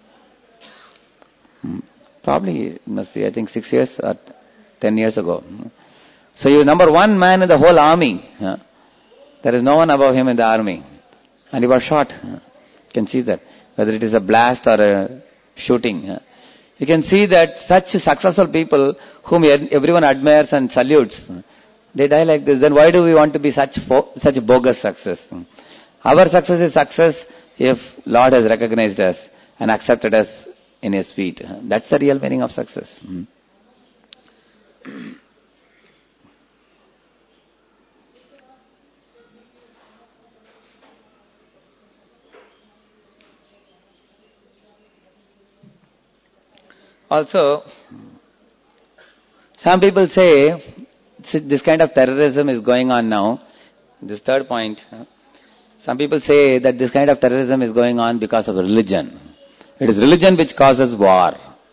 Hmm. Probably it must be, I think, six years or ten years ago. So you number one man in the whole army. Huh? There is no one above him in the army. And he was shot. You can see that. Whether it is a blast or a shooting. Huh? You can see that such successful people whom everyone admires and salutes, they die like this. Then why do we want to be such such bogus success? Our success is success if Lord has recognized us and accepted us in His feet. That's the real meaning of success. Also, some people say this kind of terrorism is going on now. This third point. Some people say that this kind of terrorism is going on because of religion. It is religion which causes war.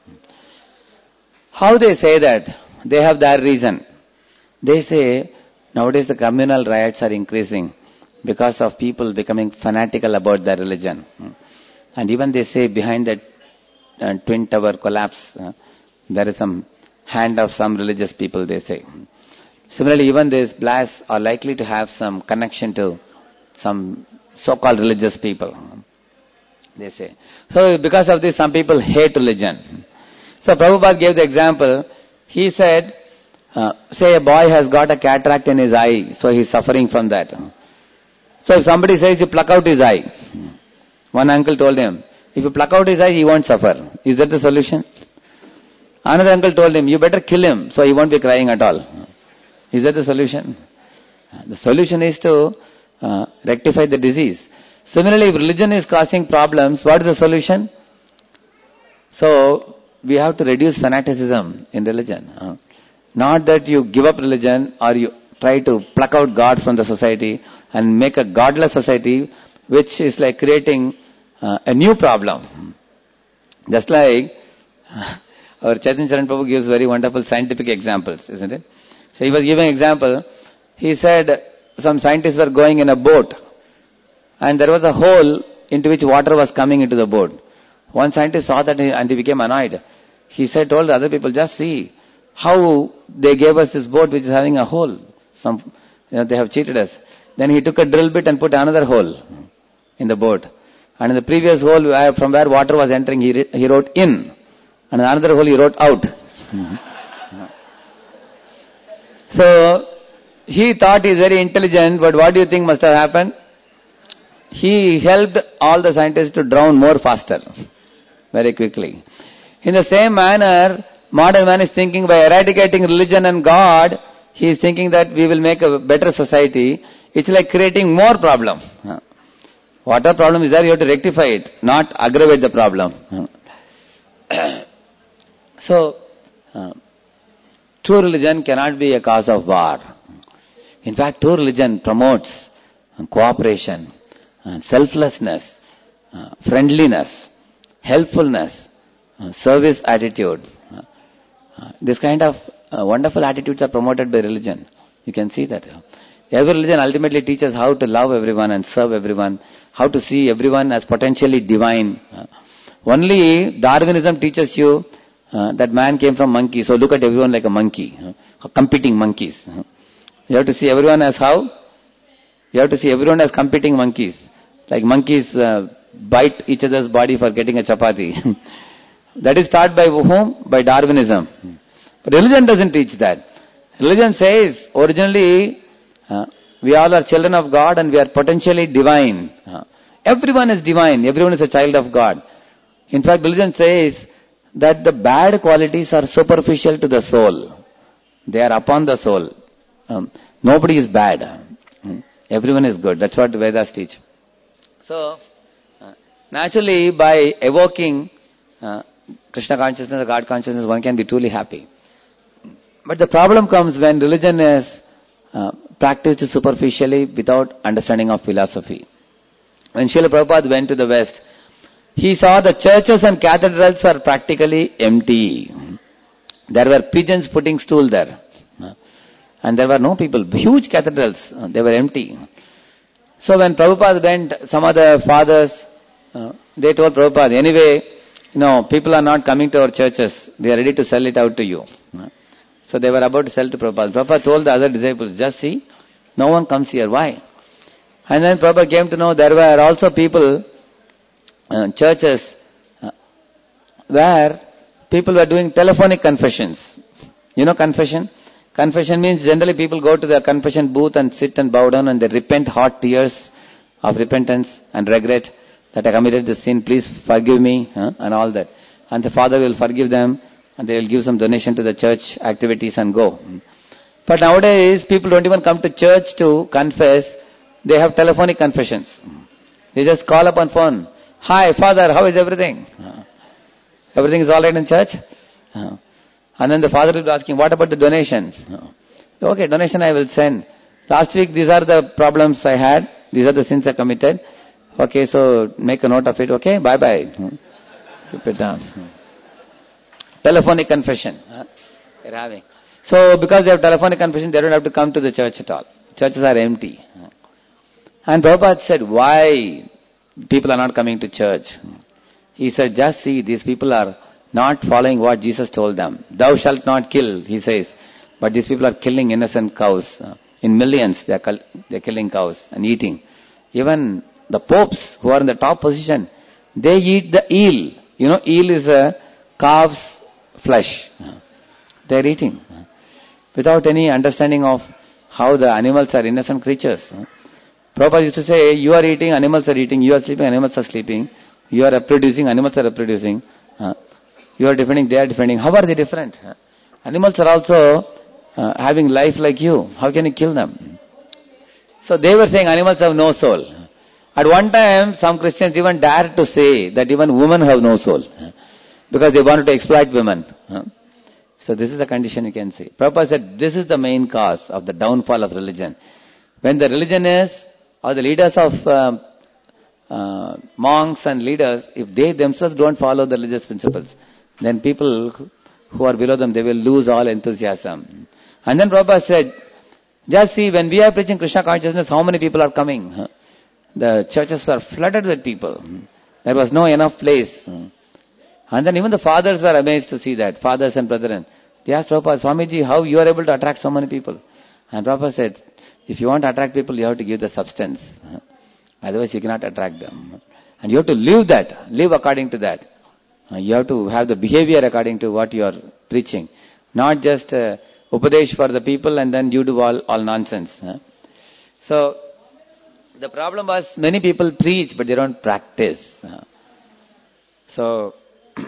How they say that? They have their reason. They say nowadays the communal riots are increasing because of people becoming fanatical about their religion. And even they say behind that uh, Twin Tower collapse, uh, there is some hand of some religious people, they say. Similarly, even these blasts are likely to have some connection to some so-called religious people, they say. So because of this, some people hate religion. So Prabhupada gave the example. He said, uh, say a boy has got a cataract in his eye, so he's suffering from that. So if somebody says you pluck out his eye, one uncle told him, if you pluck out his eye, he won't suffer. Is that the solution? Another uncle told him, you better kill him, so he won't be crying at all. Is that the solution? The solution is to uh, rectify the disease. Similarly, if religion is causing problems, what is the solution? So, we have to reduce fanaticism in religion. Uh, not that you give up religion or you try to pluck out God from the society and make a godless society, which is like creating uh, a new problem. Just like uh, our Chaitanya Charan Prabhu gives very wonderful scientific examples, isn't it? So he was giving an example. He said some scientists were going in a boat and there was a hole into which water was coming into the boat. One scientist saw that and he became annoyed. He said, told the other people, just see how they gave us this boat which is having a hole. Some, you know, they have cheated us. Then he took a drill bit and put another hole in the boat. And in the previous hole, from where water was entering, he, he wrote in. And in another hole, he wrote out. Mm-hmm. So, he thought he is very intelligent, but what do you think must have happened? He helped all the scientists to drown more faster, very quickly. In the same manner, modern man is thinking by eradicating religion and God, he is thinking that we will make a better society. It's like creating more problem. Whatever problem is there, you have to rectify it, not aggravate the problem. So, uh, true religion cannot be a cause of war. In fact, true religion promotes uh, cooperation, uh, selflessness, uh, friendliness, helpfulness, uh, service attitude. Uh, uh, this kind of uh, wonderful attitudes are promoted by religion. You can see that. Every religion ultimately teaches how to love everyone and serve everyone, how to see everyone as potentially divine. Uh, only Darwinism teaches you uh, that man came from monkey, so look at everyone like a monkey, uh, competing monkeys. Uh, you have to see everyone as how? You have to see everyone as competing monkeys. Like monkeys uh, bite each other's body for getting a chapati. That is taught by whom? By Darwinism. But religion doesn't teach that. Religion says, originally, uh, we all are children of God and we are potentially divine. Uh, everyone is divine. Everyone is a child of God. In fact, religion says that the bad qualities are superficial to the soul. They are upon the soul. Um, nobody is bad. Um, everyone is good. That's what the Vedas teach. So, uh, naturally, by evoking uh, Krishna consciousness or God consciousness, one can be truly happy. But the problem comes when religion is uh, practiced superficially without understanding of philosophy. When Srila Prabhupada went to the West, he saw the churches and cathedrals were practically empty. There were pigeons putting stool there. And there were no people. Huge cathedrals, they were empty. So when Prabhupada went, some of the fathers, uh, they told Prabhupada, anyway, you know, people are not coming to our churches. They are ready to sell it out to you. So they were about to sell to Prabhupada. Prabhupada told the other disciples, just see, no one comes here. Why? And then Prabhupada came to know there were also people, uh, churches, uh, where people were doing telephonic confessions. You know confession? Confession means generally people go to the confession booth and sit and bow down and they repent hot tears of repentance and regret that I committed this sin, please forgive me, huh? and all that. And the Father will forgive them and they will give some donation to the church activities and go. But nowadays people don't even come to church to confess. They have telephonic confessions. They just call up on phone. Hi Father, how is everything? Everything is alright in church? And then the Father will be asking, what about the donation? Okay, donation I will send. Last week these are the problems I had. These are the sins I committed. Okay, so make a note of it. Okay, bye bye. Keep it down. Telephonic confession. They're having. So because they have telephonic confession, they don't have to come to the church at all. Churches are empty. And Prabhupada said, why people are not coming to church? He said, just see, these people are not following what Jesus told them. Thou shalt not kill, he says. But these people are killing innocent cows. In millions, they are they're killing cows and eating. Even the popes who are in the top position, they eat the eel. You know, eel is a calf's flesh. They're eating. Without any understanding of how the animals are innocent creatures. Prabhupada used to say, you are eating, animals are eating. You are sleeping, animals are sleeping. You are reproducing, animals are reproducing. You are defending, they are defending. How are they different? Animals are also uh, having life like you. How can you kill them? So they were saying animals have no soul. At one time, some Christians even dared to say that even women have no soul. Because they wanted to exploit women. So this is the condition you can see. Prabhupada said this is the main cause of the downfall of religion. When the religion is, or the leaders of uh, uh, monks and leaders, if they themselves don't follow the religious principles, then people who are below them, they will lose all enthusiasm. And then Prabhupada said, just see, when we are preaching Krishna consciousness, how many people are coming? The churches were flooded with people. There was no enough place. And then even the fathers were amazed to see that, fathers and brethren. They asked Prabhupada, Swamiji, how you are able to attract so many people? And Prabhupada said, if you want to attract people, you have to give the substance. Otherwise you cannot attract them. And you have to live that, live according to that. You have to have the behavior according to what you are preaching. Not just uh, upadesh for the people and then you do all, all nonsense. So, the problem was many people preach but they don't practice. So,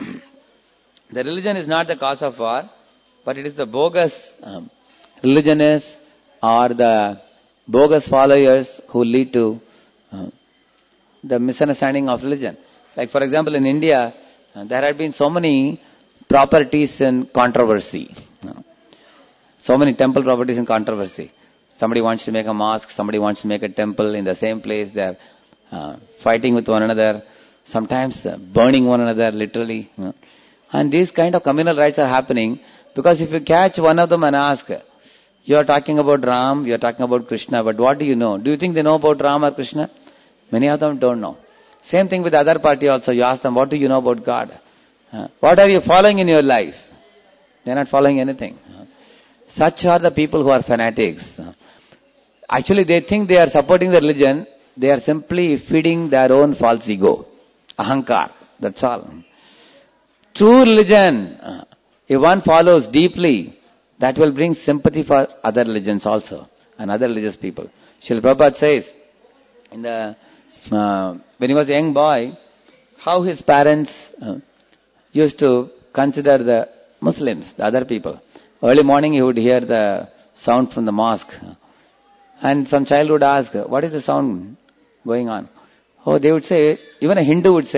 the religion is not the cause of war, but it is the bogus um, religionists or the bogus followers who lead to uh, the misunderstanding of religion. Like for example in India, uh, there had been so many properties in controversy. Uh, so many temple properties in controversy. Somebody wants to make a mosque, somebody wants to make a temple in the same place. They are uh, fighting with one another, sometimes uh, burning one another literally. Uh, and these kind of communal rights are happening because if you catch one of them and ask, you are talking about Ram, you are talking about Krishna, but what do you know? Do you think they know about Ram or Krishna? Many of them don't know. Same thing with the other party also. You ask them, what do you know about God? Uh, what are you following in your life? They are not following anything. Uh, such are the people who are fanatics. Uh, actually, they think they are supporting the religion. They are simply feeding their own false ego. Ahankar. That's all. True religion, uh, if one follows deeply, that will bring sympathy for other religions also and other religious people. Srila Prabhupada says, in the uh, when he was a young boy, how his parents uh, used to consider the Muslims, the other people. Early morning he would hear the sound from the mosque. And some child would ask, what is the sound going on? Oh, they would say, even a Hindu would say,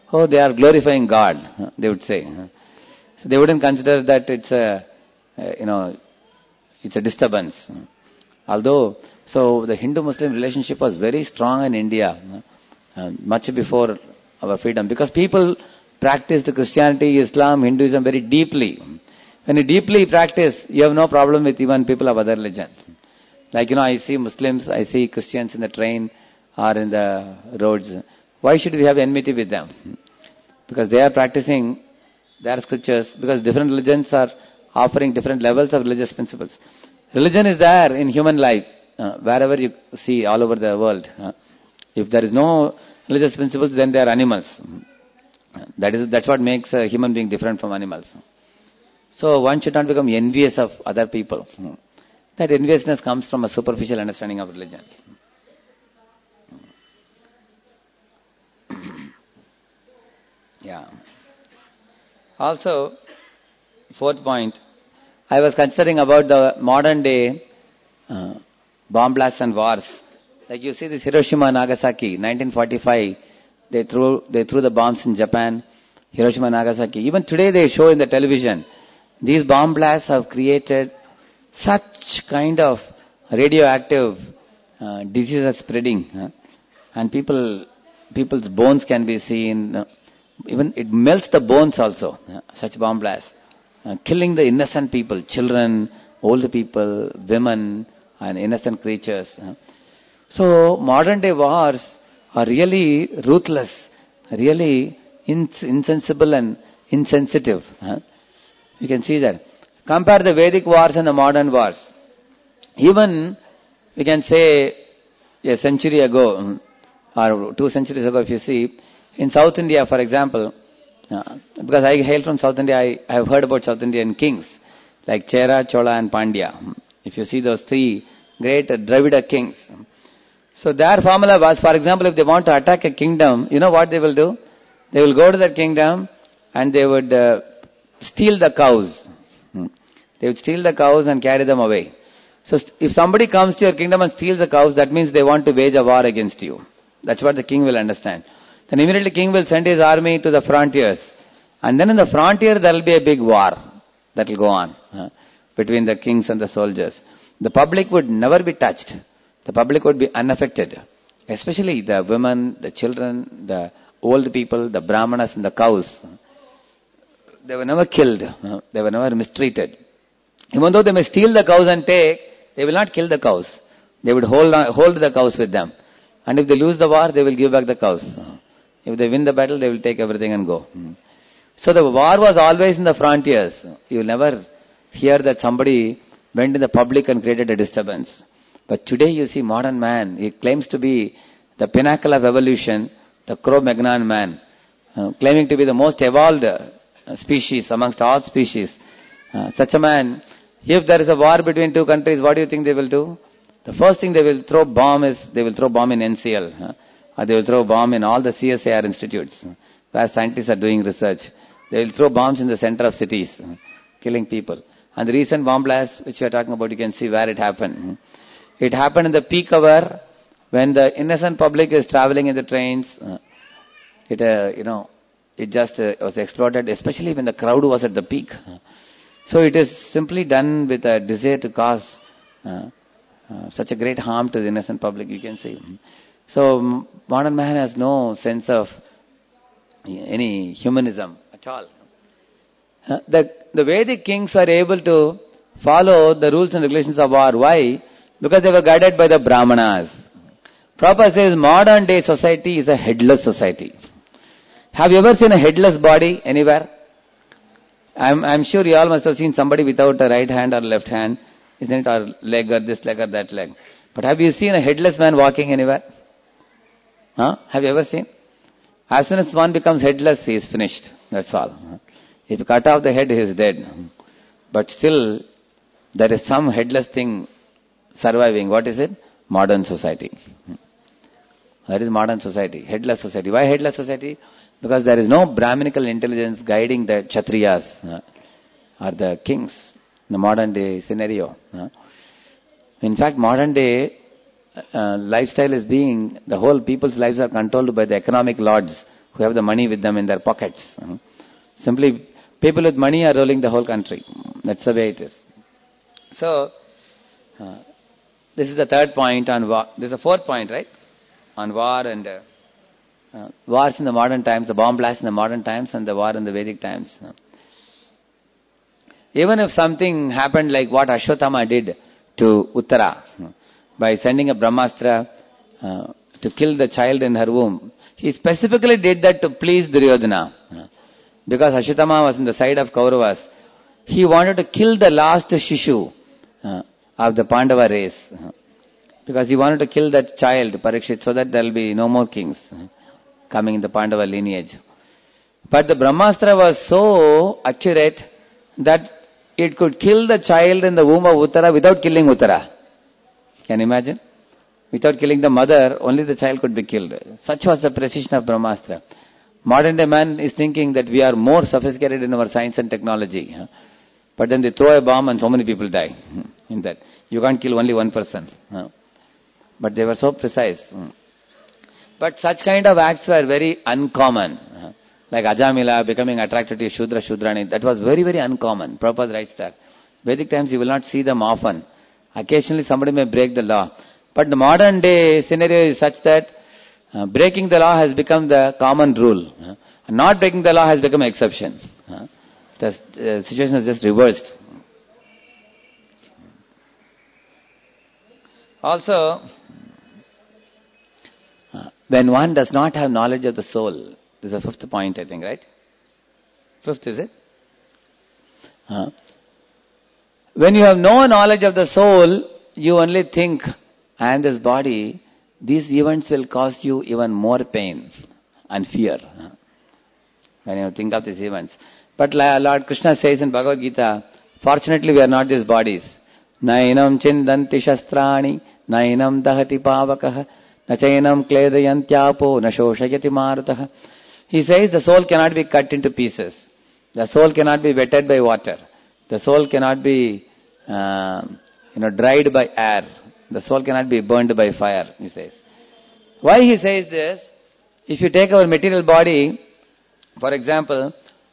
oh, they are glorifying God, they would say. So they wouldn't consider that it's a, you know, it's a disturbance. Although, so the Hindu-Muslim relationship was very strong in India, uh, much before our freedom, because people practiced Christianity, Islam, Hinduism very deeply. When you deeply practice, you have no problem with even people of other religion. Like, you know, I see Muslims, I see Christians in the train or in the roads. Why should we have enmity with them? Because they are practicing their scriptures, because different religions are offering different levels of religious principles. Religion is there in human life, uh, wherever you see all over the world. Uh, if there is no religious principles, then they are animals. That is, that's what makes a human being different from animals. So one should not become envious of other people. That enviousness comes from a superficial understanding of religion. Yeah. Also, fourth point, I was considering about the modern day uh, bomb blasts and wars. Like you see this Hiroshima, Nagasaki, nineteen forty-five, they threw, they threw the bombs in Japan, Hiroshima, Nagasaki. Even today they show in the television, these bomb blasts have created such kind of radioactive uh, diseases spreading. Uh, and people, people's bones can be seen. Uh, even it melts the bones also, uh, such bomb blasts. Uh, killing the innocent people, children, old people, women, and innocent creatures. Uh. So modern day wars are really ruthless, really ins- insensible and insensitive. Uh. You can see that. Compare the Vedic wars and the modern wars. Even, we can say, a century ago, or two centuries ago, if you see, in South India, for example, uh, because I hail from South India, I, I have heard about South Indian kings, like Chera, Chola and Pandya. If you see those three great Dravida kings. So their formula was, for example, if they want to attack a kingdom, you know what they will do? They will go to that kingdom and they would uh, steal the cows. They would steal the cows and carry them away. So if somebody comes to your kingdom and steals the cows, that means they want to wage a war against you. That's what the king will understand. Then immediately king will send his army to the frontiers. And then in the frontier there will be a big war that will go on uh, between the kings and the soldiers. The public would never be touched. The public would be unaffected. Especially the women, the children, the old people, the brahmanas and the cows. They were never killed. Uh, they were never mistreated. Even though they may steal the cows and take, they will not kill the cows. They would hold on, hold the cows with them. And if they lose the war, they will give back the cows. If they win the battle, they will take everything and go. So the war was always in the frontiers. You will never hear that somebody went in the public and created a disturbance. But today you see modern man, he claims to be the pinnacle of evolution, the Cro-Magnon man, uh, claiming to be the most evolved uh, species amongst all species. Uh, such a man, if there is a war between two countries, what do you think they will do? The first thing they will throw bomb is, they will throw bomb in N C L. Uh, or they will throw bomb in all the C S I R institutes, uh, where scientists are doing research. They will throw bombs in the center of cities, uh, killing people. And the recent bomb blast, which we are talking about, you can see where it happened. It happened in the peak hour, when the innocent public is traveling in the trains. Uh, it, uh, you know, it just uh, was exploded, especially when the crowd was at the peak. Uh, So it is simply done with a desire to cause uh, uh, such a great harm to the innocent public, you can see. So modern man has no sense of any humanism at all. Uh, the, the Vedic kings were able to follow the rules and regulations of war. Why? Because they were guided by the Brahmanas. Prabhupada says modern day society is a headless society. Have you ever seen a headless body anywhere? I'm, I'm sure you all must have seen somebody without a right hand or left hand, isn't it? Or leg or this leg or that leg. But have you seen a headless man walking anywhere? Huh? Have you ever seen? As soon as one becomes headless, he is finished. That's all. If you cut off the head, he is dead. But still, there is some headless thing surviving. What is it? Modern society. That is modern society. Headless society. Why headless society? Because there is no Brahminical intelligence guiding the Kshatriyas uh, or the kings in the modern day scenario. Uh. In fact, modern day uh, lifestyle is being, the whole people's lives are controlled by the economic lords who have the money with them in their pockets. Simply, people with money are ruling the whole country. That's the way it is. So, uh, this is the third point on war. This is the fourth point, right? On war and uh, uh, wars in the modern times, the bomb blasts in the modern times and the war in the Vedic times. Even if something happened like what Ashwatthama did to Uttara, by sending a Brahmastra uh, to kill the child in her womb, he specifically did that to please Duryodhana. Because Ashwatthama was on the side of Kauravas, he wanted to kill the last Shishu uh, of the Pandava race. Uh, because he wanted to kill that child, Parikshit, so that there will be no more kings uh, coming in the Pandava lineage. But the Brahmastra was so accurate that it could kill the child in the womb of Uttara without killing Uttara. Can you imagine? Without killing the mother, only the child could be killed. Such was the precision of Brahmastra. Modern day man is thinking that we are more sophisticated in our science and technology. Huh? But then they throw a bomb and so many people die in that. You can't kill only one person. Huh? But they were so precise. But such kind of acts were very uncommon. Huh? Like Ajamila becoming attracted to Shudra Shudrani. That was very, very uncommon. Prabhupada writes that. Vedic times you will not see them often. Occasionally somebody may break the law. But the modern day scenario is such that uh, breaking the law has become the common rule. Uh, and not breaking the law has become an exception. Uh, the uh, situation is just reversed. Also, uh, when one does not have knowledge of the soul, this is the fifth point I think, right? Fifth is it? Uh, when you have no knowledge of the soul, you only think, I am this body, these events will cause you even more pain and fear when you think of these events. But Lord Krishna says in Bhagavad Gita, fortunately we are not these bodies. Nainam chindanti shastrani, nainam dahati pavakah, nachainam kledayantyapo, nashoshayati marutah. He says the soul cannot be cut into pieces. The soul cannot be wetted by water. The soul cannot be uh, you know, dried by air. The soul cannot be burned by fire, he says. Why he says this? If you take our material body, for example,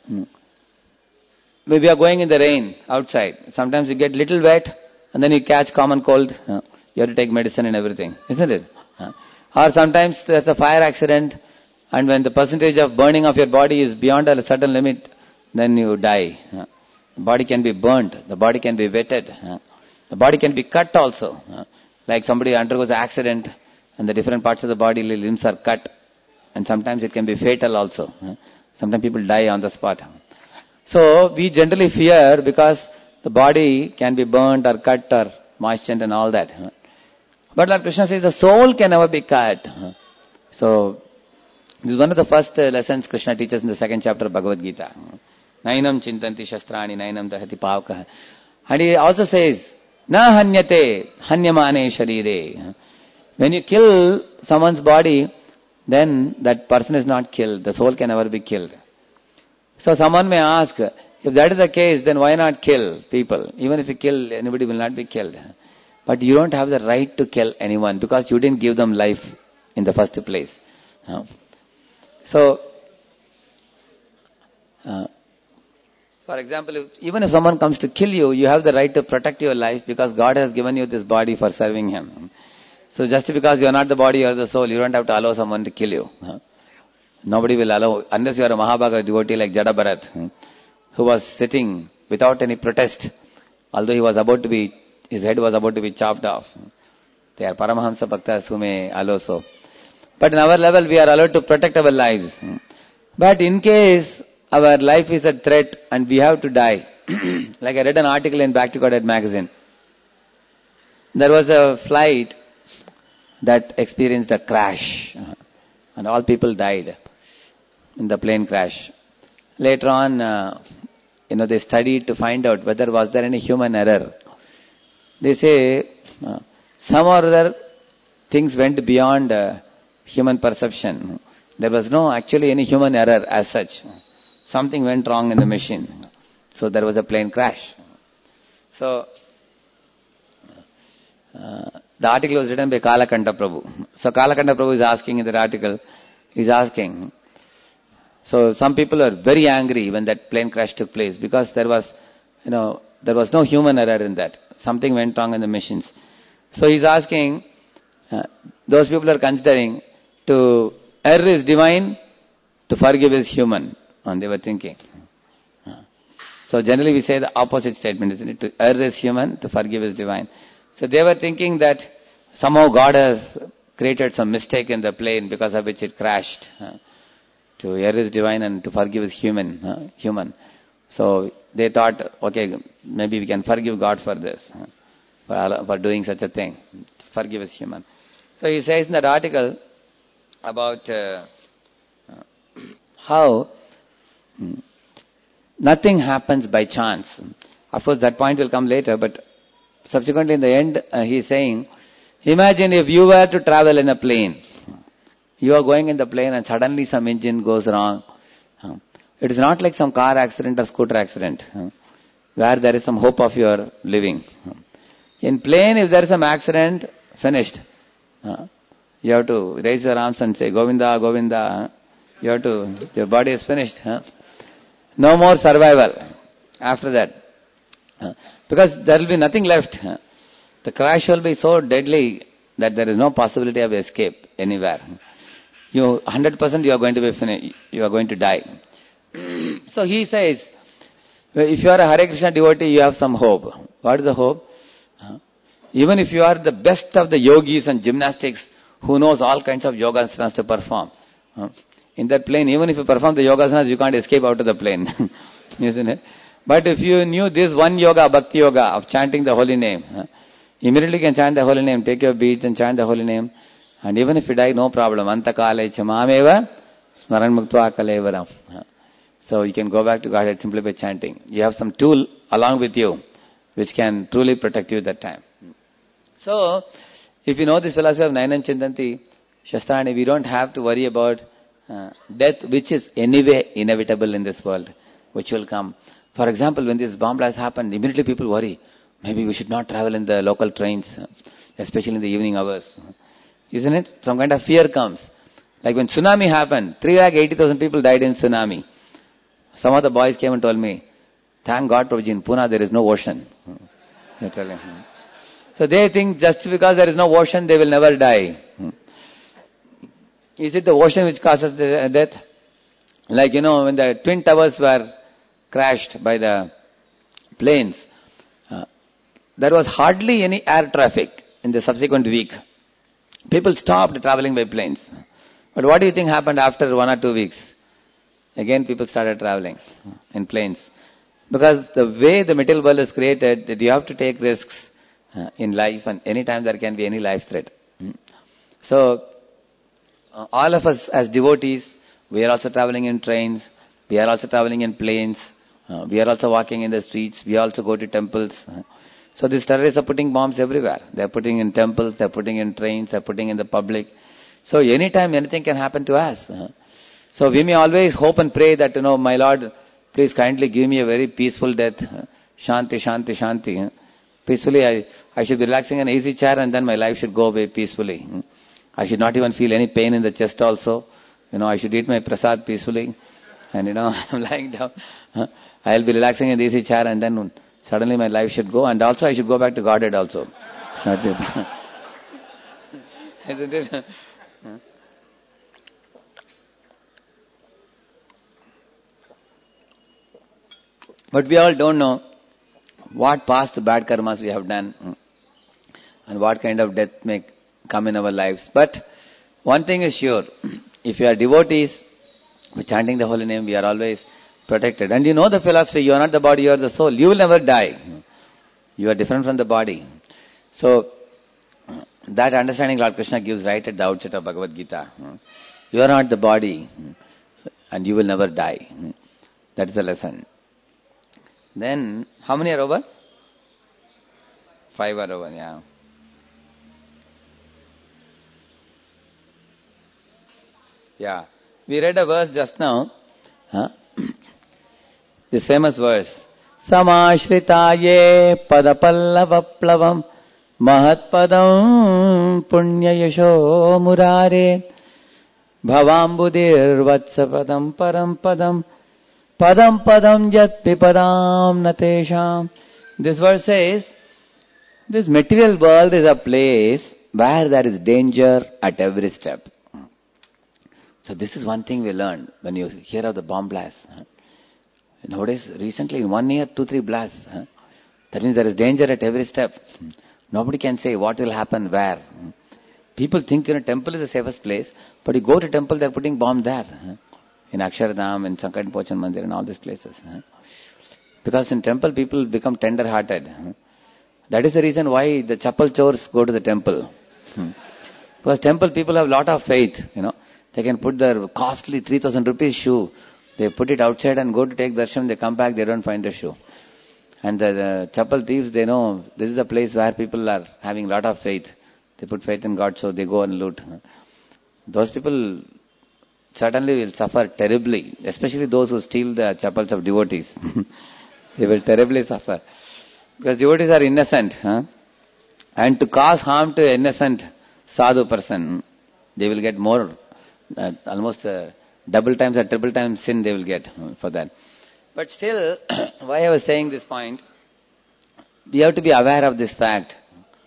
maybe you are going in the rain outside. Sometimes you get little wet and then you catch common cold. You have to take medicine and everything, isn't it? Or sometimes there's a fire accident and when the percentage of burning of your body is beyond a certain limit, then you die. The body can be burnt. The body can be wetted. The body can be cut also. Like somebody undergoes an accident and the different parts of the body limbs are cut. And sometimes it can be fatal also. Sometimes people die on the spot. So we generally fear because the body can be burnt or cut or moistened and all that. But Lord Krishna says the soul can never be cut. So this is one of the first lessons Krishna teaches in the second chapter of Bhagavad Gita. Nainam chintanti shastrani, nainam dahati pavakah. And he also says, Na hanyate hanyamane sharire. When you kill someone's body, then that person is not killed. The soul can never be killed. So someone may ask, if that is the case, then why not kill people? Even if you kill, anybody will not be killed. But you don't have the right to kill anyone because you didn't give them life in the first place. So, uh, for example, if, even if someone comes to kill you, you have the right to protect your life because God has given you this body for serving Him. So just because you are not the body, you are the soul, you don't have to allow someone to kill you. Nobody will allow, unless you are a Mahabhaga devotee like Jada Bharat, who was sitting without any protest, although he was about to be, his head was about to be chopped off. They are Paramahamsa Bhaktas who may allow so. But in our level, we are allowed to protect our lives. But in case our life is a threat and we have to die. Like I read an article in Back to Godhead magazine. There was a flight that experienced a crash. And all people died in the plane crash. Later on, uh, you know, they studied to find out whether was there any human error. They say uh, some or other things went beyond uh, human perception. There was no actually any human error as such. Something went wrong in the machine. So there was a plane crash. So uh, the article was written by Kalakanta Prabhu. So Kalakanta Prabhu is asking in that article, he's asking, So some people are very angry when that plane crash took place because there was, you know, there was no human error in that. Something went wrong in the machines. So he's asking, uh, those people are considering to err is divine, to forgive is human. And they were thinking. So generally we say the opposite statement, isn't it? To err is human, to forgive is divine. So they were thinking that somehow God has created some mistake in the plane because of which it crashed. To err is divine and to forgive is human. Human. So they thought, okay, maybe we can forgive God for this, for, for doing such a thing. Forgive is human. So he says in that article about uh, how nothing happens by chance. Of course, that point will come later, but subsequently in the end, uh, he is saying, imagine if you were to travel in a plane. You are going in the plane and suddenly some engine goes wrong. It is not like some car accident or scooter accident, where there is some hope of your living. In plane, if there is some accident, finished. You have to raise your arms and say, Govinda, Govinda. You have to, your body is finished. No more survival after that. Because there will be nothing left. The crash will be so deadly that there is no possibility of escape anywhere. You, one hundred percent you are going to be finished, you are going to die. So he says, if you are a Hare Krishna devotee, you have some hope. What is the hope? Even if you are the best of the yogis and gymnastics who knows all kinds of yoga asanas to perform, in that plane, even if you perform the yoga asanas, you can't escape out of the plane. Isn't it? But if you knew this one yoga, bhakti yoga, of chanting the holy name, immediately you can chant the holy name, take your beads and chant the holy name. And even if you die, no problem. Antakale chamameva smaran muktva kalevaram. So you can go back to Godhead simply by chanting. You have some tool along with you, which can truly protect you at that time. So, if you know this philosophy of Nayanam Chintanti, Shastrani, we don't have to worry about uh, death, which is anyway inevitable in this world, which will come. For example, when this bomb blast happened, immediately people worry. Maybe we should not travel in the local trains, especially in the evening hours. Isn't it? Some kind of fear comes. Like when tsunami happened, three lakh eighty thousand people died in tsunami. Some of the boys came and told me, thank God, Prabhuji, in Pune there is no ocean. They're telling me. So they think just because there is no ocean, they will never die. Is it the ocean which causes the death? Like, you know, when the Twin Towers were crashed by the planes, uh, there was hardly any air traffic in the subsequent week. People stopped traveling by planes. But what do you think happened after one or two weeks? Again, people started traveling in planes. Because the way the material world is created, that you have to take risks uh, in life, and anytime there can be any life threat. Mm. So, uh, all of us as devotees, we are also traveling in trains, we are also traveling in planes, uh, we are also walking in the streets, we also go to temples. Uh, so these terrorists are putting bombs everywhere. They are putting in temples, they are putting in trains, they are putting in the public. So anytime anything can happen to us. Uh, so we may always hope and pray that, you know, my Lord, please kindly give me a very peaceful death. Shanti, Shanti, Shanti. Peacefully, I, I should be relaxing in an easy chair and then my life should go away peacefully. I should not even feel any pain in the chest also. You know, I should eat my prasad peacefully. And, you know, I'm lying down. I'll be relaxing in the easy chair and then suddenly my life should go. And also I should go back to Godhead also. Isn't it? But we all don't know what past bad karmas we have done and what kind of death may come in our lives. But one thing is sure, if you are devotees, we're chanting the holy name, we are always protected. And you know the philosophy, you are not the body, you are the soul. You will never die. You are different from the body. So, that understanding Lord Krishna gives right at the outset of Bhagavad Gita. You are not the body and you will never die. That is the lesson. Then, how many are over? Five are over, yeah. Yeah. We read a verse just now. Huh? This famous verse. Samashritaye padapallavaplavam mahatpadam punya yasho murare Bhavambudir vatsa padam param padam padam padam yat pipadam natesham. This verse says, this material world is a place where there is danger at every step. So this is one thing we learned when you hear of the bomb blast. Nowadays, recently in one year, two, three blasts. That means there is danger at every step. Nobody can say what will happen where. People think, you know, temple is the safest place, but you go to temple, they're putting bomb there. In Akshardham, in Sankaran Pochan Mandir, and all these places. Because in temple, people become tender-hearted. That is the reason why the chapel chores go to the temple. Because temple people have lot of faith, you know. They can put their costly three thousand rupees shoe. They put it outside and go to take darshan. They come back, they don't find the shoe. And the, the chapel thieves, they know this is the place where people are having lot of faith. They put faith in God, so they go and loot. Those people certainly will suffer terribly, especially those who steal the chapels of devotees. They will terribly suffer. Because devotees are innocent. Huh? And to cause harm to an innocent sadhu person, they will get more, uh, almost uh, double times or triple times sin they will get uh, for that. But still, why I was saying this point, we have to be aware of this fact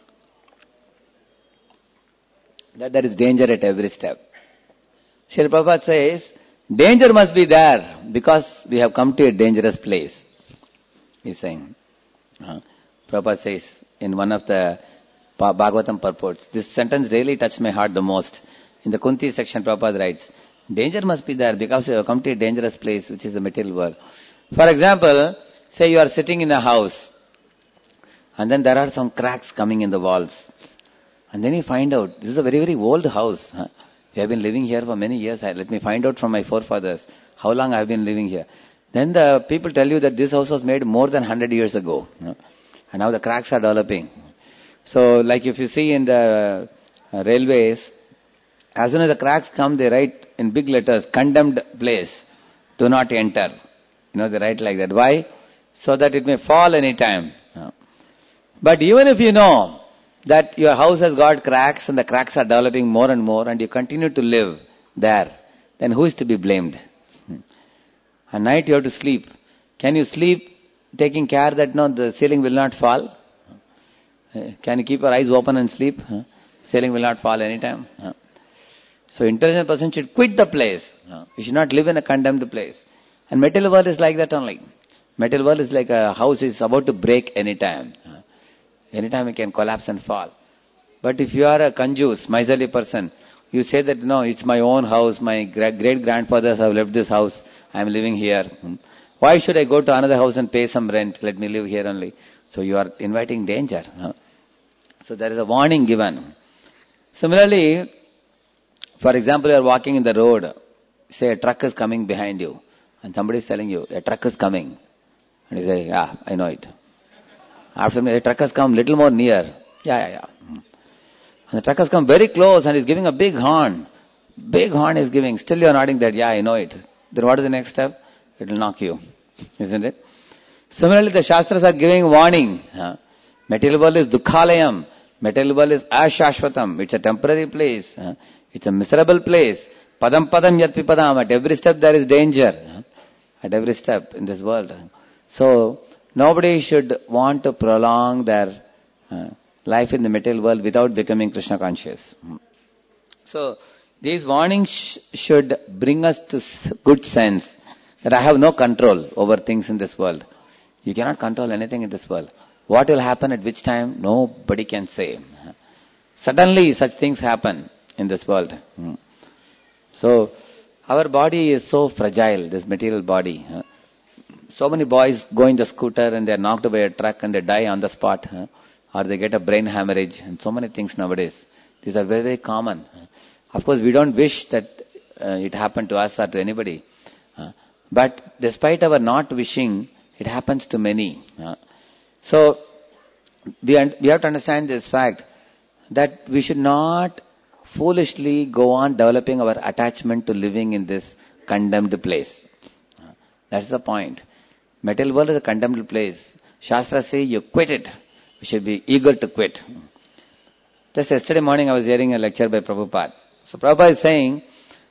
that there is danger at every step. Srila Prabhupada says, danger must be there because we have come to a dangerous place. He's saying. Uh, Prabhupada says in one of the Bhagavatam purports, this sentence really touched my heart the most. In the Kunti section, Prabhupada writes, danger must be there because we have come to a dangerous place, which is the material world. For example, say you are sitting in a house and then there are some cracks coming in the walls. And then you find out, this is a very, very old house. Huh? We have been living here for many years. Let me find out from my forefathers how long I have been living here. Then the people tell you that this house was made more than one hundred years ago. Huh? And now the cracks are developing. So like if you see in the uh, railways, as soon as the cracks come, they write in big letters, condemned place, do not enter. You know, they write like that. Why? So that it may fall any time. Huh? But even if you know that your house has got cracks and the cracks are developing more and more and you continue to live there, then who is to be blamed? At night you have to sleep. Can you sleep taking care that no, the ceiling will not fall? Can you keep your eyes open and sleep? Ceiling will not fall anytime. So intelligent person should quit the place. You should not live in a condemned place. And material world is like that only. Material world is like a house is about to break anytime. Anytime it can collapse and fall. But if you are a conjuice, miserly person, you say that no, it's my own house, my great grandfathers have left this house, I am living here. Why should I go to another house and pay some rent? Let me live here only. So you are inviting danger. So there is a warning given. Similarly, for example, you are walking in the road, say a truck is coming behind you, and somebody is telling you, a truck is coming. And you say, yeah, I know it. After some time, a truck has come little more near. Yeah, yeah, yeah. And the truck has come very close and is giving a big horn. Big horn is giving. Still you are nodding that, yeah, I know it. Then what is the next step? It will knock you. Isn't it? Similarly, the Shastras are giving warning. Huh? Material world is Dukhalayam. Material world is Ashashvatam. It's a temporary place. Huh? It's a miserable place. Padam padam yat pipadam. At every step there is danger. Huh? At every step in this world. So, nobody should want to prolong their uh, life in the material world without becoming Krishna conscious. So, these warnings sh- should bring us to good sense that I have no control over things in this world. You cannot control anything in this world. What will happen at which time, nobody can say. Suddenly such things happen in this world. So, our body is so fragile, this material body. So many boys go in the scooter and they are knocked by a truck and they die on the spot. Or they get a brain hemorrhage and so many things nowadays. These are very, very common. Of course, we don't wish that uh, it happened to us or to anybody. Uh, but despite our not wishing, it happens to many. Uh, so, we, un- we have to understand this fact that we should not foolishly go on developing our attachment to living in this condemned place. Uh, that's the point. Material world is a condemned place. Shastra say you quit it. We should be eager to quit. Just yesterday morning I was hearing a lecture by Prabhupada. So Prabhupada is saying,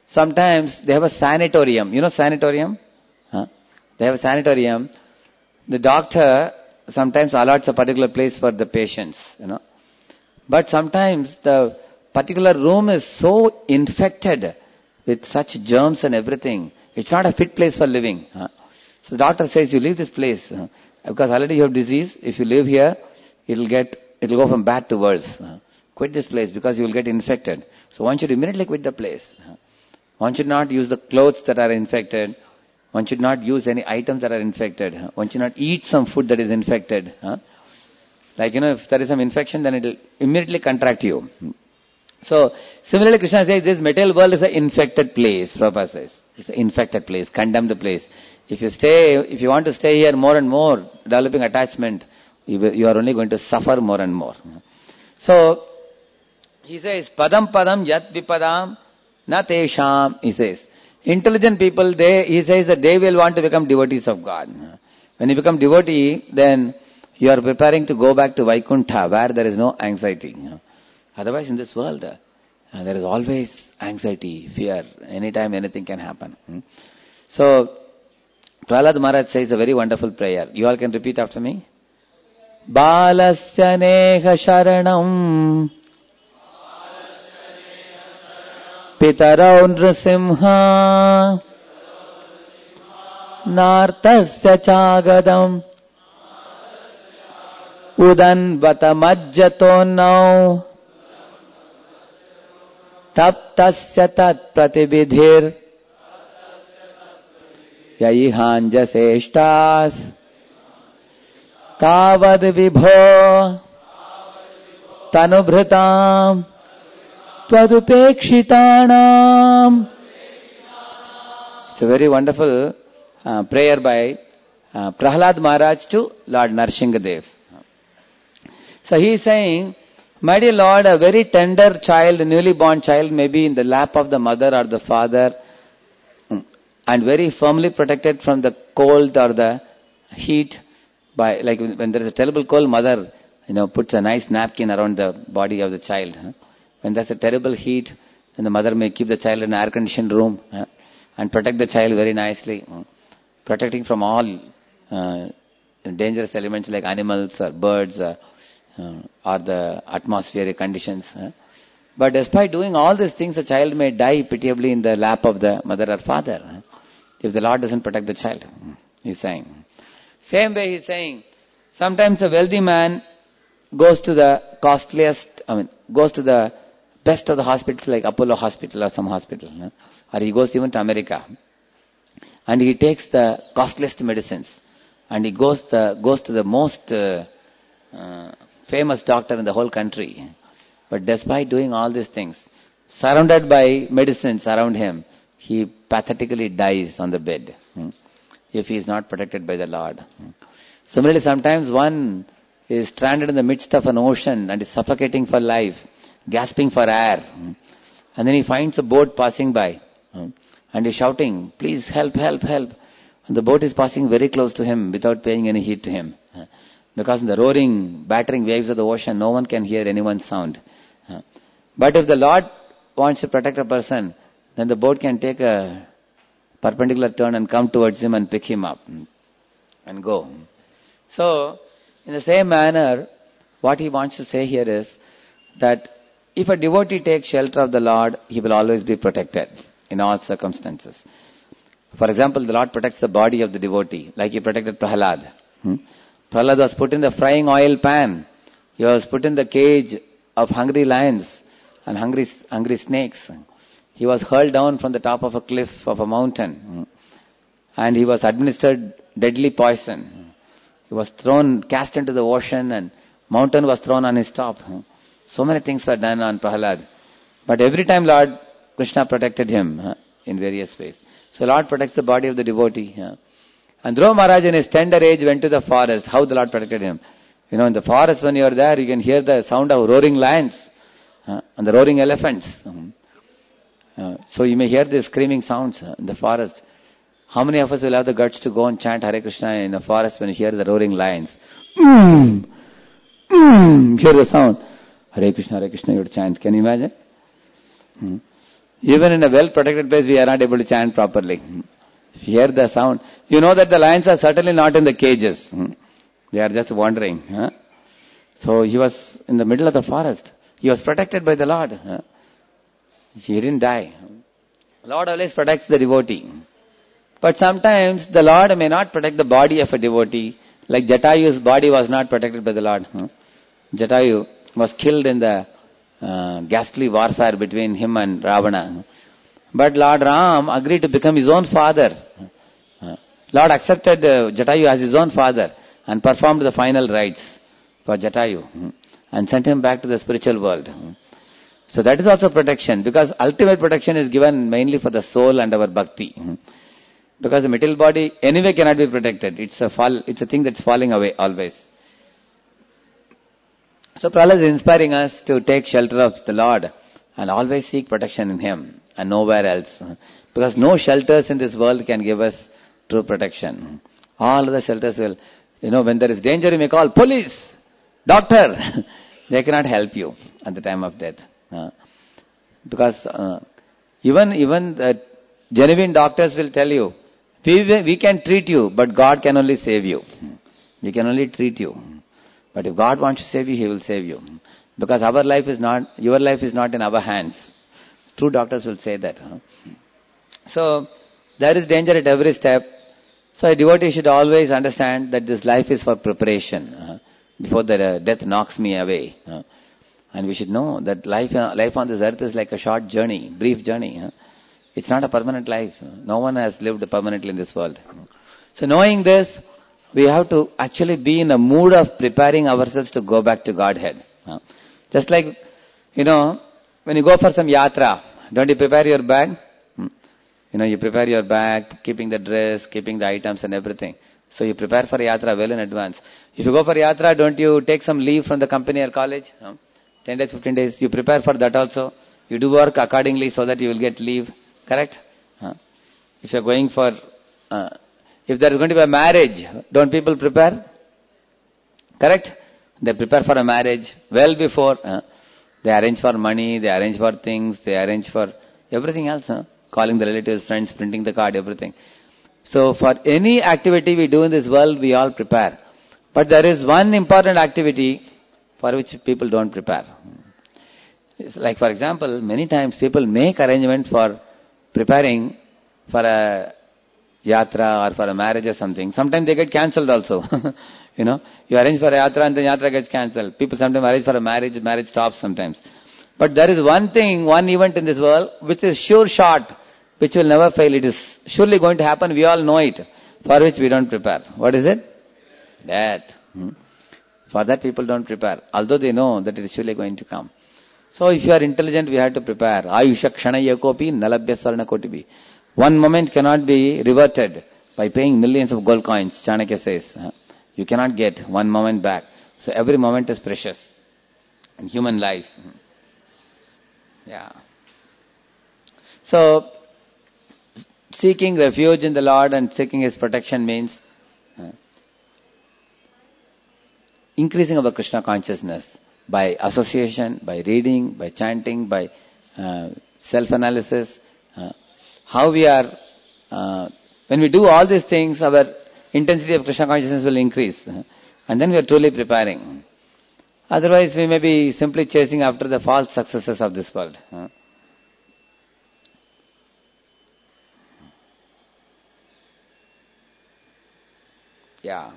sometimes they have a sanatorium. You know sanatorium? Huh? They have a sanatorium. The doctor sometimes allots a particular place for the patients, you know. But sometimes the particular room is so infected with such germs and everything. It's not a fit place for living. Huh? So the doctor says, you leave this place. Huh? Because already you have disease. If you live here, it'll get, it'll go from bad to worse. Huh? Quit this place because you will get infected. So one should immediately quit the place. Huh? One should not use the clothes that are infected. One should not use any items that are infected. Huh? One should not eat some food that is infected. Huh? Like, you know, if there is some infection, then it will immediately contract you. So, similarly, Krishna says this material world is an infected place, Prabhupada says. It's an infected place, condemned place. If you stay, if you want to stay here more and more, developing attachment, you, you are only going to suffer more and more. So, he says, Padam Padam Yat Vipadam Na Tesham, he says. Intelligent people, they, he says that they will want to become devotees of God. When you become devotee, then you are preparing to go back to Vaikuntha, where there is no anxiety. Otherwise, in this world, uh, there is always anxiety, fear. Anytime anything can happen. Hmm? So, Prahlad Maharaj says a very wonderful prayer. You all can repeat after me. Balasya neha sharanam Pitarau nrasimha Nartasya chagadam Udan vata majjato nau Taptasya tat pratibidhir Yayihanjaseshtas Tavad vibho Tanubhritam Tvadupekshitanam. It's a very wonderful uh, prayer by uh, Prahlad Maharaj to Lord Nrsingadev. So he is saying, my dear Lord, a very tender child, a newly born child may be in the lap of the mother or the father and very firmly protected from the cold or the heat by, like when there is a terrible cold, mother, you know, puts a nice napkin around the body of the child. When there's a terrible heat, then the mother may keep the child in an air-conditioned room and protect the child very nicely, protecting from all uh, dangerous elements like animals or birds or Uh, or the atmospheric conditions. Uh. But despite doing all these things, the child may die pitiably in the lap of the mother or father, uh, if the Lord doesn't protect the child, he's saying. Same way he's saying, sometimes a wealthy man goes to the costliest, I mean, goes to the best of the hospitals like Apollo Hospital or some hospital, uh, or he goes even to America, and he takes the costliest medicines, and he goes, the, goes to the most uh, uh, famous doctor in the whole country. But despite doing all these things, surrounded by medicines around him, he pathetically dies on the bed, hmm, if he is not protected by the Lord. Hmm. Similarly, sometimes one is stranded in the midst of an ocean and is suffocating for life, gasping for air. Hmm. And then he finds a boat passing by, hmm, and is shouting, please help, help, help. And the boat is passing very close to him without paying any heed to him. Hmm. Because in the roaring, battering waves of the ocean, no one can hear anyone's sound. But if the Lord wants to protect a person, then the boat can take a perpendicular turn and come towards him and pick him up and go. So, in the same manner, what he wants to say here is that if a devotee takes shelter of the Lord, he will always be protected in all circumstances. For example, the Lord protects the body of the devotee, like he protected Prahlad. Hmm? Prahlad was put in the frying oil pan. He was put in the cage of hungry lions and hungry hungry snakes. He was hurled down from the top of a cliff of a mountain. And he was administered deadly poison. He was thrown, cast into the ocean, and mountain was thrown on his top. So many things were done on Prahlad. But every time Lord Krishna protected him in various ways. So Lord protects the body of the devotee. And Dhruva Maharaj in his tender age went to the forest. How the Lord protected him. You know, in the forest when you are there, you can hear the sound of roaring lions uh, and the roaring elephants. Uh, so you may hear the screaming sounds uh, in the forest. How many of us will have the guts to go and chant Hare Krishna in the forest when you hear the roaring lions? Mm, mm, hear the sound. Hare Krishna, Hare Krishna, you would chant. Can you imagine? Mm. Even in a well-protected place, we are not able to chant properly. Hear the sound. You know that the lions are certainly not in the cages. They are just wandering. Huh? So he was in the middle of the forest. He was protected by the Lord. Huh? He didn't die. Lord always protects the devotee. But sometimes the Lord may not protect the body of a devotee. Like Jatayu's body was not protected by the Lord. Huh? Jatayu was killed in the uh, ghastly warfare between him and Ravana. But Lord Ram agreed to become his own father. Uh, Lord accepted uh, Jatayu as his own father and performed the final rites for Jatayu uh, and sent him back to the spiritual world. Uh, so that is also protection, because ultimate protection is given mainly for the soul and our bhakti. Uh, because the material body anyway cannot be protected. It's a fall, it's a thing that's falling away always. So Prahlad is inspiring us to take shelter of the Lord and always seek protection in Him and nowhere else. Because no shelters in this world can give us true protection. All other shelters will, you know, when there is danger you may call police, doctor. They cannot help you at the time of death. Uh, because uh, even even the genuine doctors will tell you, we, we can treat you, but God can only save you. We can only treat you. But if God wants to save you, He will save you. Because our life is not, your life is not in our hands. True doctors will say that. Huh? So, there is danger at every step. So a devotee should always understand that this life is for preparation. Uh, before the uh, death knocks me away. Uh, and we should know that life uh, life on this earth is like a short journey, brief journey. Uh, it's not a permanent life. No one has lived permanently in this world. So knowing this, we have to actually be in a mood of preparing ourselves to go back to Godhead. Uh, just like, you know, when you go for some yatra, don't you prepare your bag? Hmm. You know, you prepare your bag, keeping the dress, keeping the items and everything. So you prepare for yatra well in advance. If you go for yatra, don't you take some leave from the company or college? Huh? ten days, fifteen days. You prepare for that also. You do work accordingly so that you will get leave. Correct? Huh? If you are going for, uh, if there is going to be a marriage, don't people prepare? Correct? They prepare for a marriage well before. Uh, they arrange for money, they arrange for things, they arrange for everything else. Huh? Calling the relatives, friends, printing the card, everything. So for any activity we do in this world, we all prepare. But there is one important activity for which people don't prepare. It's like, for example, many times people make arrangement for preparing for a yatra or for a marriage or something. Sometimes they get cancelled also. You know, you arrange for a yatra and the yatra gets cancelled. People sometimes arrange for a marriage, marriage stops sometimes. But there is one thing, one event in this world which is sure shot, which will never fail. It is surely going to happen. We all know it, for which we don't prepare. What is it? Death. Hmm? For that people don't prepare, although they know that it is surely going to come. So if you are intelligent, we have to prepare. Ayusha kshana yakopi nalabhya sarna kotibi. One moment cannot be reverted by paying millions of gold coins, Chanakya says. You cannot get one moment back. So every moment is precious in human life. Yeah. So, seeking refuge in the Lord and seeking His protection means uh, increasing our Krishna consciousness by association, by reading, by chanting, by uh, self-analysis. Uh, how we are, uh, when we do all these things, our intensity of Krishna consciousness will increase. Uh, and then we are truly preparing. Otherwise, we may be simply chasing after the false successes of this world. Uh, Yeah.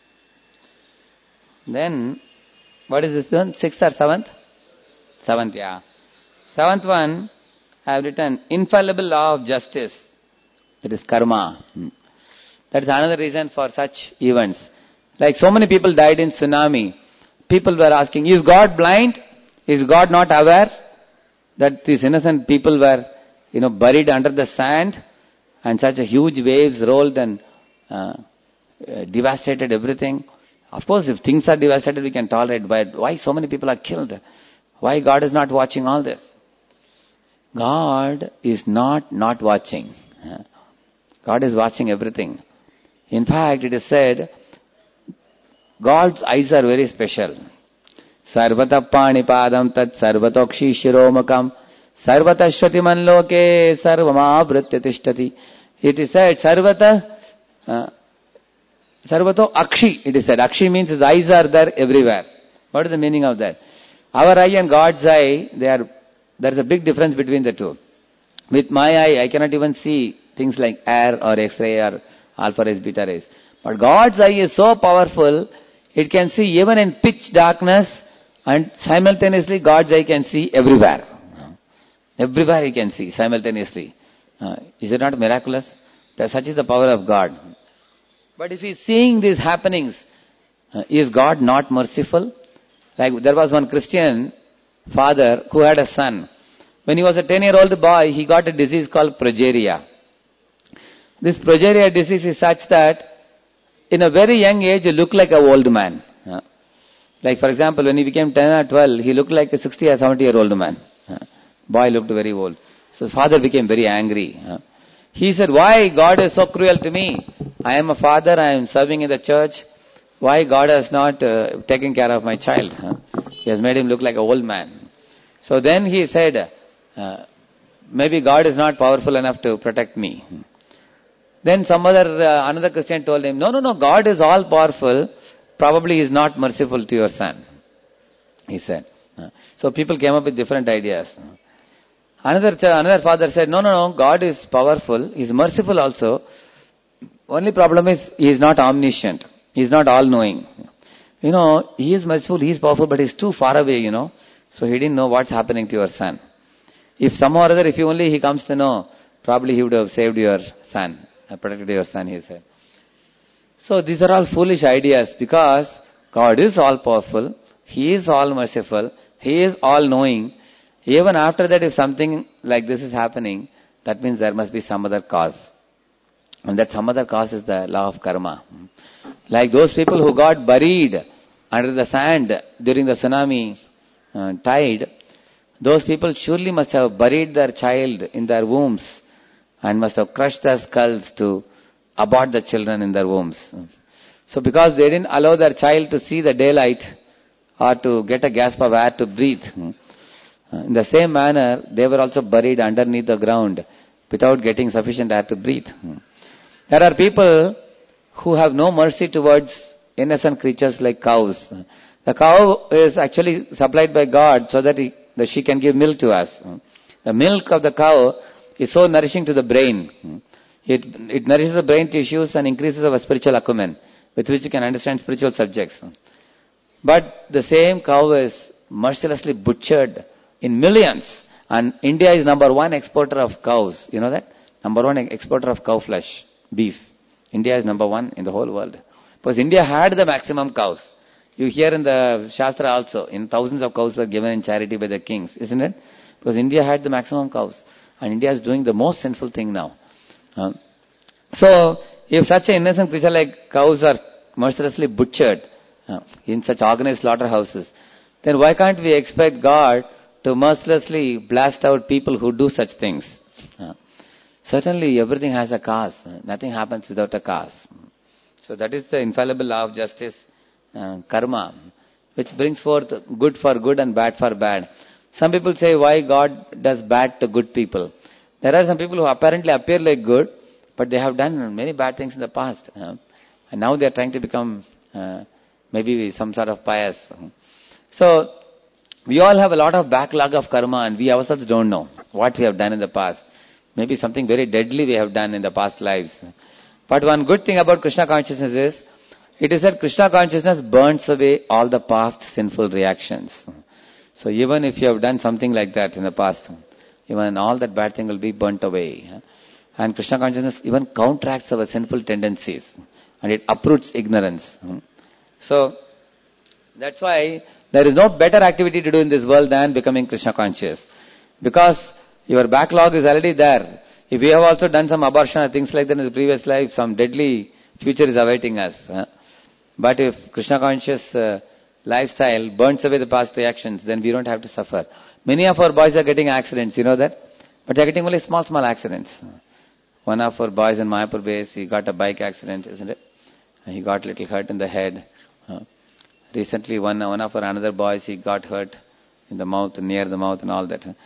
Then, what is this one? Sixth or seventh? Seventh, yeah. Seventh one, I have written, infallible law of justice. That is karma. That is another reason for such events. Like so many people died in tsunami. People were asking, is God blind? Is God not aware that these innocent people were, you know, buried under the sand and such a huge waves rolled and uh, Uh, devastated everything. Of course, if things are devastated, we can tolerate, but why so many people are killed? Why God is not watching all this? God is not not watching. God is watching everything. In fact, it is said, God's eyes are very special. Sarvata panipadam tat sarvatokshi shiromakam Sarvata Shatiman Loke Sarvamavritya Tishtati. It is said, Sarvata, uh, Sarvato Akshi, it is said. Akshi means his eyes are there everywhere. What is the meaning of that? Our eye and God's eye, they are, there is a big difference between the two. With my eye, I cannot even see things like air or X-ray or alpha rays, beta rays. But God's eye is so powerful, it can see even in pitch darkness, and simultaneously God's eye can see everywhere. Everywhere he can see simultaneously. Uh, is it not miraculous? That such is the power of God. But if he is seeing these happenings, uh, is God not merciful? Like there was one Christian father who had a son. When he was a ten-year-old boy, he got a disease called progeria. This progeria disease is such that in a very young age, he looked like an old man. Uh, like for example, when he became ten or twelve, he looked like a sixty or seventy-year-old man. Uh, boy looked very old. So the father became very angry. Uh, he said, why God is so cruel to me? I am a father, I am serving in the church. Why God has not uh, taken care of my child? Huh? He has made him look like an old man. So then he said, uh, maybe God is not powerful enough to protect me. Then some other, uh, another Christian told him, no, no, no, God is all powerful. Probably he is not merciful to your son. He said. Uh, so people came up with different ideas. Another, another father said, no, no, no, God is powerful. He is merciful also. Only problem is he is not omniscient. He is not all-knowing. You know, he is merciful, he is powerful, but he is too far away, you know. So he didn't know what's happening to your son. If somehow or other, if you only he comes to know, probably he would have saved your son, protected your son, he said. So these are all foolish ideas because God is all-powerful, he is all-merciful, he is all-knowing. Even after that, if something like this is happening, that means there must be some other cause. And that some other cause is the law of karma. Like those people who got buried under the sand during the tsunami uh, tide, those people surely must have buried their child in their wombs and must have crushed their skulls to abort the children in their wombs. So because they didn't allow their child to see the daylight or to get a gasp of air to breathe, in the same manner, they were also buried underneath the ground without getting sufficient air to breathe. There are people who have no mercy towards innocent creatures like cows. The cow is actually supplied by God so that, he, that she can give milk to us. The milk of the cow is so nourishing to the brain. It, it nourishes the brain tissues and increases our spiritual acumen, with which you can understand spiritual subjects. But the same cow is mercilessly butchered in millions. And India is number one exporter of cows. You know that? Number one exporter of cow flesh, beef. India is number one in the whole world. Because India had the maximum cows. You hear in the Shastra also, in thousands of cows were given in charity by the kings, isn't it? Because India had the maximum cows. And India is doing the most sinful thing now. Uh, so, if such an innocent creature like cows are mercilessly butchered uh, in such organized slaughterhouses, then why can't we expect God to mercilessly blast out people who do such things? Uh, certainly, everything has a cause. Nothing happens without a cause. So that is the infallible law of justice, uh, karma, which brings forth good for good and bad for bad. Some people say, why God does bad to good people? There are some people who apparently appear like good, but they have done many bad things in the past. Uh, and now they are trying to become uh, maybe some sort of pious. So, we all have a lot of backlog of karma and we ourselves don't know what we have done in the past. Maybe something very deadly we have done in the past lives. But one good thing about Krishna consciousness is, it is that Krishna consciousness burns away all the past sinful reactions. So even if you have done something like that in the past, even all that bad thing will be burnt away. And Krishna consciousness even counteracts our sinful tendencies. And it uproots ignorance. So, that's why there is no better activity to do in this world than becoming Krishna conscious. Because your backlog is already there. If we have also done some abortion or things like that in the previous life, some deadly future is awaiting us. But if Krishna conscious uh, lifestyle burns away the past reactions, then we don't have to suffer. Many of our boys are getting accidents, you know that? But they are getting only small, small accidents. One of our boys in Mayapur base, he got a bike accident, isn't it? He got a little hurt in the head. Uh, recently, one, one of our another boys, he got hurt in the mouth, near the mouth and all that.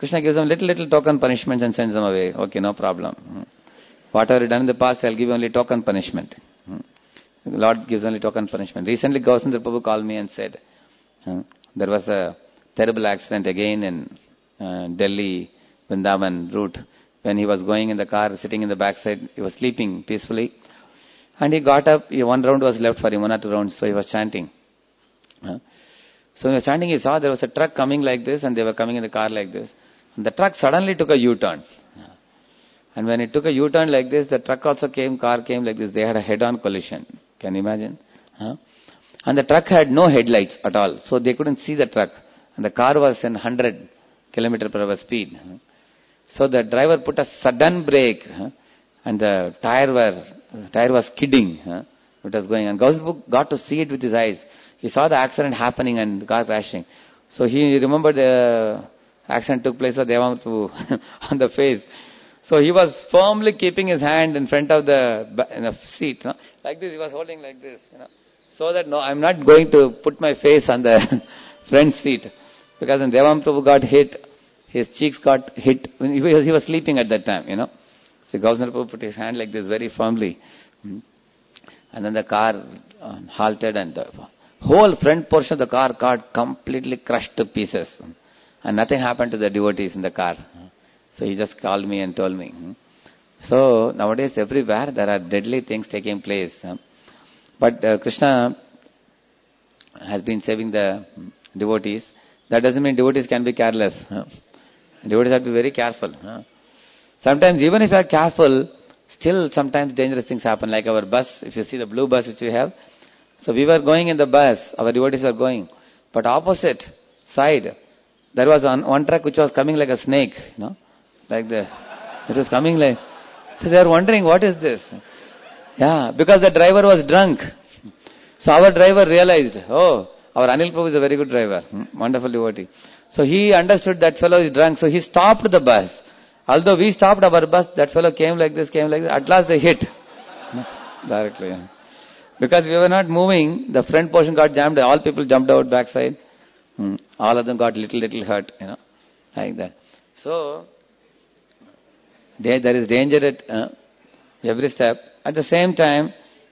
Krishna gives them little, little token punishments and sends them away. Okay, no problem. Whatever you done in the past, I'll give you only token punishment. The Lord gives only token punishment. Recently, Gausandra Prabhu called me and said, uh, there was a terrible accident again in uh, Delhi, Vrindavan route. When he was going in the car, sitting in the backside, he was sleeping peacefully. And he got up, he, one round was left for him, one or two rounds, so he was chanting. Uh, so when he was chanting, he saw there was a truck coming like this, and they were coming in the car like this. And the truck suddenly took a U-turn. And when it took a U-turn like this, the truck also came, car came like this. They had a head-on collision. Can you imagine? Huh? And the truck had no headlights at all. So they couldn't see the truck. And the car was in one hundred kilometer per hour speed. So the driver put a sudden brake. Huh? And the tire were, the tire was skidding. Huh? It was going. And Gausdil got to see it with his eyes. He saw the accident happening and the car crashing. So he remembered the accident took place of Devamrutu on the face. So he was firmly keeping his hand in front of the, in the seat, you know, like this. He was holding like this, you know, so that no, I'm not going to put my face on the front seat, because when Devamrutu got hit, his cheeks got hit. He was, he was sleeping at that time, you know. So Gausdil Prabhu put his hand like this very firmly, and then the car uh, halted, and the whole front portion of the car got completely crushed to pieces, and nothing happened to the devotees in the car. So he just called me and told me. So nowadays everywhere there are deadly things taking place. But uh, Krishna has been saving the devotees. That doesn't mean devotees can be careless. Devotees have to be very careful. Sometimes even if you are careful, still sometimes dangerous things happen. Like our bus, if you see the blue bus which we have. So we were going in the bus, our devotees were going. But opposite side, there was one, one truck which was coming like a snake, you know. Like the, it was coming like, so they are wondering, what is this? Yeah, because the driver was drunk. So our driver realized, oh, our Anil Prabhu is a very good driver, hmm, wonderful devotee. So he understood that fellow is drunk, so he stopped the bus. Although we stopped our bus, that fellow came like this, came like this, at last they hit. Directly. Yeah. Because we were not moving, the front portion got jammed, all people jumped out backside. Hmm. All of them got little, little hurt, you know, like that. So, There, there is danger at uh, every step. At the same time,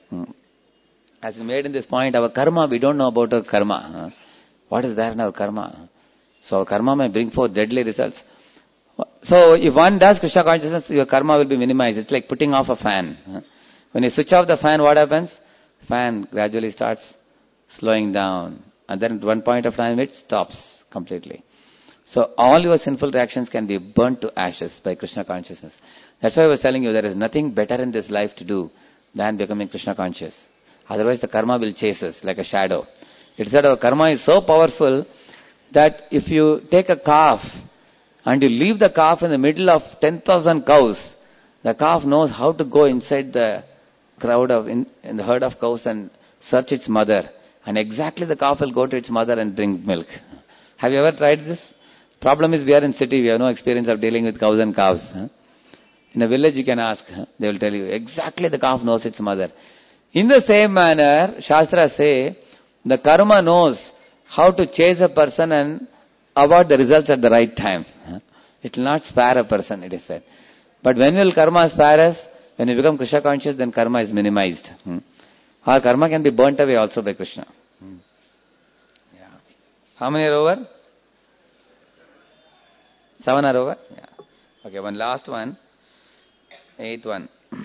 as we made in this point, our karma, we don't know about our karma. Uh, what is there in our karma? So our karma may bring forth deadly results. So if one does Krishna consciousness, your karma will be minimized. It's like putting off a fan. Uh, when you switch off the fan, what happens? Fan gradually starts slowing down. And then at one point of time, it stops completely. So all your sinful reactions can be burnt to ashes by Krishna consciousness. That's why I was telling you, there is nothing better in this life to do than becoming Krishna conscious. Otherwise the karma will chase us like a shadow. It's that our karma is so powerful that if you take a calf and you leave the calf in the middle of ten thousand cows, the calf knows how to go inside the crowd of, in, in the herd of cows and search its mother. And exactly the calf will go to its mother and drink milk. Have you ever tried this? Problem is we are in city, we have no experience of dealing with cows and calves. Huh? In a village you can ask, huh? They will tell you, exactly the calf knows its mother. In the same manner, Shastras say, the karma knows how to chase a person and avoid the results at the right time. Huh? It will not spare a person, it is said. But when will karma spare us? When we become Krishna conscious, then karma is minimized. Hmm? Our karma can be burnt away also by Krishna. Hmm. Yeah. How many are over? Seven are over? Yeah. Okay, one last one. Eighth one.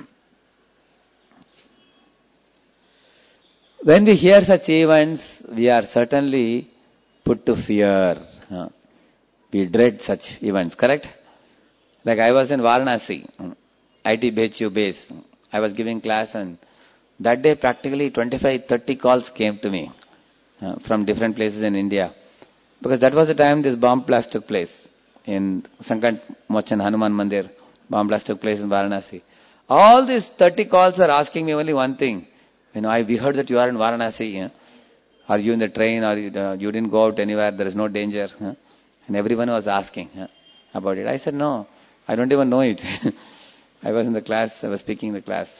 When we hear such events, we are certainly put to fear. Uh, we dread such events, correct? Like I was in Varanasi, I T B H U base. I was giving class, and that day practically twenty-five, thirty calls came to me uh, from different places in India. Because that was the time this bomb blast took place. In Sankat Mochan Hanuman Mandir, bomb blast took place in Varanasi. All these thirty calls are asking me only one thing. You know, I we heard that you are in Varanasi. Yeah? Are you in the train, or you, uh, you didn't go out anywhere, there is no danger. Huh? And everyone was asking huh, about it. I said, no, I don't even know it. I was in the class, I was speaking in the class.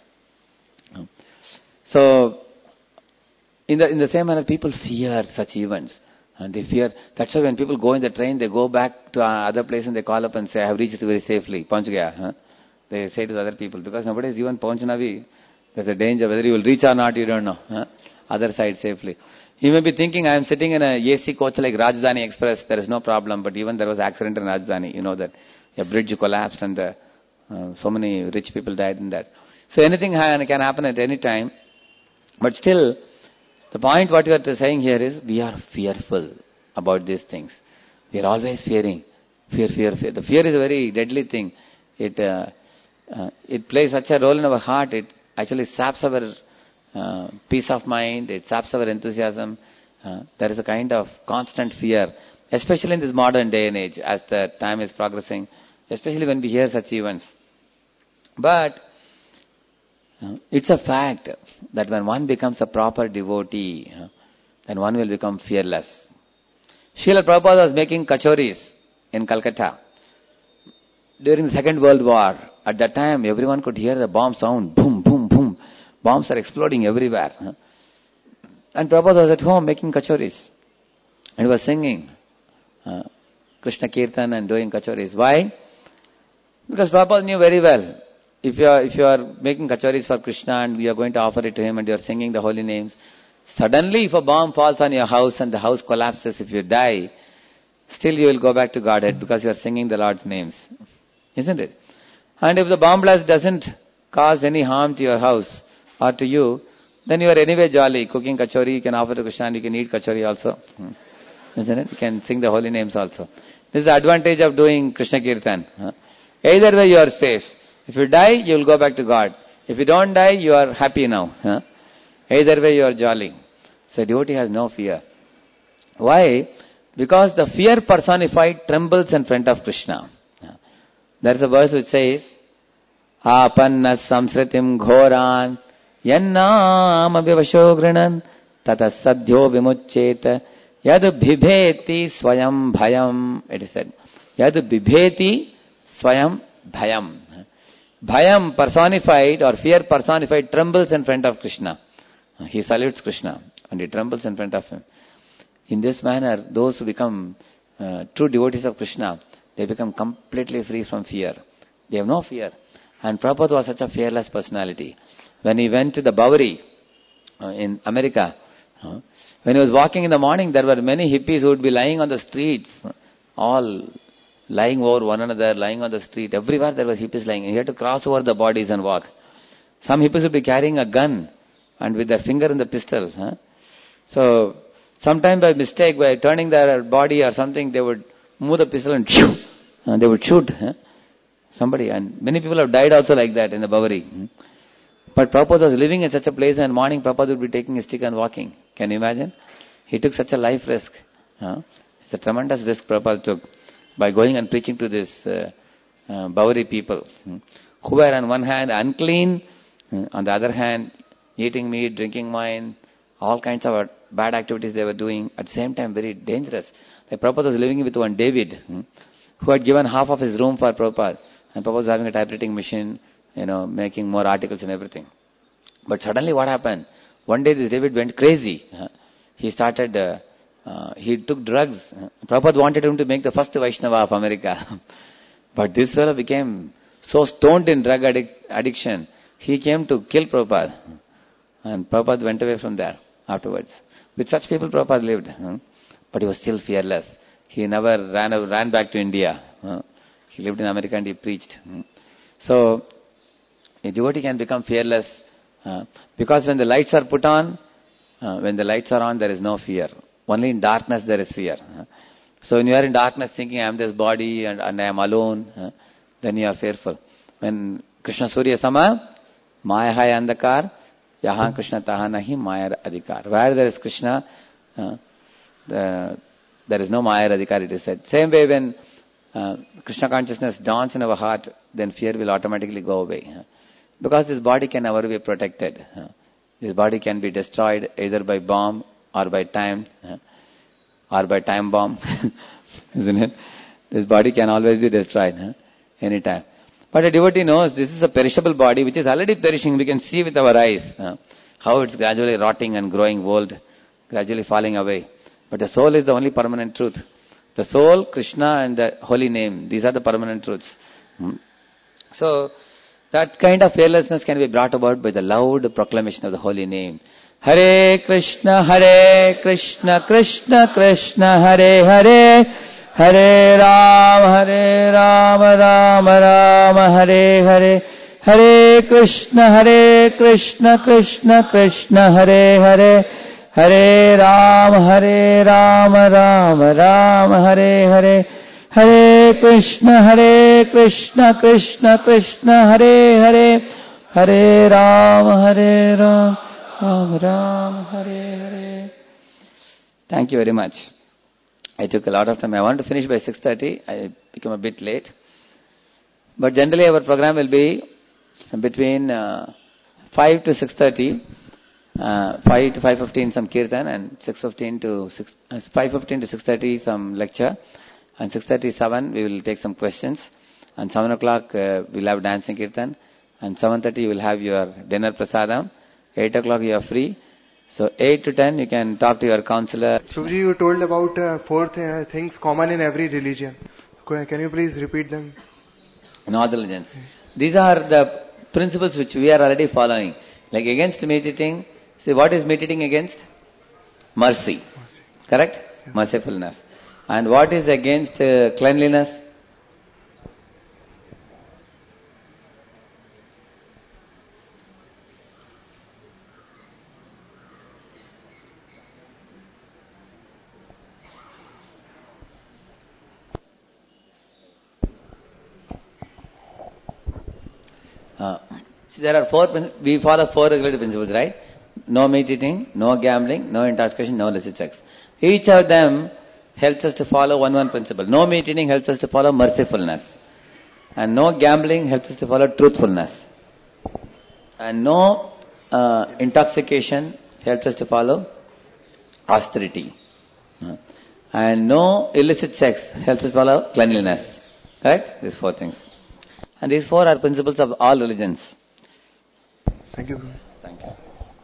So, in the in the same manner, people fear such events. And they fear. That's why when people go in the train, they go back to other place and they call up and say, I have reached very safely. Paunch gaya. Huh? They say to the other people, because nowadays even Paunchanavi, there's a danger. Whether you will reach or not, you don't know. Huh? Other side safely. You may be thinking, I am sitting in a A C coach like Rajdhani Express, there is no problem. But even there was accident in Rajdhani. You know that a bridge collapsed and the, uh, so many rich people died in that. So anything can happen at any time. But still, the point what you are saying here is, we are fearful about these things. We are always fearing. Fear, fear, fear. The fear is a very deadly thing. It uh, uh, it plays such a role in our heart. It actually saps our uh, peace of mind. It saps our enthusiasm. Uh, there is a kind of constant fear, especially in this modern day and age, as the time is progressing, especially when we hear such events. But uh, it's a fact that when one becomes a proper devotee, uh, then one will become fearless. Srila Prabhupada was making kachoris in Calcutta during the Second World War. At that time, everyone could hear the bomb sound, boom, boom, boom. Bombs are exploding everywhere. Uh, and Prabhupada was at home making kachoris. And he was singing uh, Krishna Kirtan and doing kachoris. Why? Because Prabhupada knew very well, if you are, if you are making kachoris for Krishna and you are going to offer it to him and you are singing the holy names, suddenly if a bomb falls on your house and the house collapses, if you die, still you will go back to Godhead because you are singing the Lord's names. Isn't it? And if the bomb blast doesn't cause any harm to your house or to you, then you are anyway jolly. Cooking kachori, you can offer to Krishna and you can eat kachori also. Isn't it? You can sing the holy names also. This is the advantage of doing Krishna Kirtan. Either way you are safe. If you die, you will go back to God. If you don't die, you are happy now. Huh? Either way, you are jolly. So devotee has no fear. Why? Because the fear personified trembles in front of Krishna. There is a verse which says, Apanna samsritim ghoran yannam abhivasho grinan tata sadhyo vimuccheta yad bhibheti swayam bhayam. It is said, yad bhibheti swayam bhayam. Bhayam personified or fear personified trembles in front of Krishna. He salutes Krishna and he trembles in front of him. In this manner, those who become uh, true devotees of Krishna, they become completely free from fear. They have no fear. And Prabhupada was such a fearless personality. When he went to the Bowery uh, in America, uh, when he was walking in the morning, there were many hippies who would be lying on the streets, uh, all lying over one another, lying on the street. Everywhere there were hippies lying. He had to cross over the bodies and walk. Some hippies would be carrying a gun and with their finger in the pistol. Huh? So, sometime by mistake, by turning their body or something, they would move the pistol and shoo, and they would shoot huh? somebody. And many people have died also like that in the Bowery. But Prabhupada was living in such a place, and morning Prabhupada would be taking a stick and walking. Can you imagine? He took such a life risk. Huh? It's a tremendous risk Prabhupada took by going and preaching to this uh, uh, Bowery people, hmm, who were on one hand unclean, hmm, on the other hand eating meat, drinking wine, all kinds of bad activities they were doing, at the same time very dangerous. Like Prabhupada was living with one David, hmm, who had given half of his room for Prabhupada, and Prabhupada was having a typewriting machine, you know, making more articles and everything. But suddenly what happened? One day this David went crazy. Huh? He started... Uh, Uh, he took drugs. Prabhupada wanted him to make the first Vaishnava of America. But this fellow became so stoned in drug addic- addiction, he came to kill Prabhupada. And Prabhupada went away from there afterwards. With such people Prabhupada lived. But he was still fearless. He never ran ran back to India. He lived in America and he preached. So, a devotee can become fearless. Because when the lights are put on, when the lights are on, there is no fear. Only in darkness there is fear. So when you are in darkness thinking, I am this body and, and I am alone, then you are fearful. When Krishna Surya Sama, Maya hai andakar, yahan Krishna taha nahi Maya adhikar. Where there is Krishna, uh, the, there is no Maya adhikar, it is said. Same way when uh, Krishna consciousness dawns in our heart, then fear will automatically go away. Because this body can never be protected. This body can be destroyed either by bomb or by time, or by time bomb, isn't it? This body can always be destroyed, huh? anytime. But a devotee knows this is a perishable body which is already perishing. We can see with our eyes huh? how it's gradually rotting and growing old, gradually falling away. But the soul is the only permanent truth. The soul, Krishna and the holy name, these are the permanent truths. Hmm. So, that kind of fearlessness can be brought about by the loud proclamation of the holy name. Hare Krishna, Hare Krishna, Krishna Krishna, Hare Hare, Hare Rama, Hare Rama, Rama Rama, Hare Hare, Hare Krishna, Hare Krishna, Krishna Krishna, Hare Hare, Hare Rama, Hare Rama, Rama Rama, Hare Hare, Hare Krishna, Hare Krishna, Krishna Krishna, Hare Hare, Hare Rama, Hare Rama, Rama Rama, Hare Hare. Thank you very much. I took a lot of time. I want to finish by six thirty. I became a bit late. But generally our program will be between uh, five to six thirty. Uh, five to five fifteen some kirtan, and six fifteen to six, uh, five fifteen to six thirty some lecture, and six thirty-seven we will take some questions, and seven o'clock uh, we'll have dancing kirtan, and seven thirty you will have your dinner prasadam, eight o'clock you are free. So eight to ten you can talk to your counselor. Prabhuji, you told about uh, four th- things common in every religion. Can you please repeat them? In all the religions. These are the principles which we are already following. Like against meat eating, see what is meat eating against? Mercy. Mercy. Correct? Yes. Mercifulness. And what is against uh, cleanliness? Uh, see, there are four, we follow four regulative principles, right? No meat eating, no gambling, no intoxication, no illicit sex. Each of them helps us to follow one one principle. No meat eating helps us to follow mercifulness. And no gambling helps us to follow truthfulness. And no uh, intoxication helps us to follow austerity. Uh, and no illicit sex helps us to follow cleanliness. Correct? These four things. And these four are principles of all religions. Thank you. Thank you.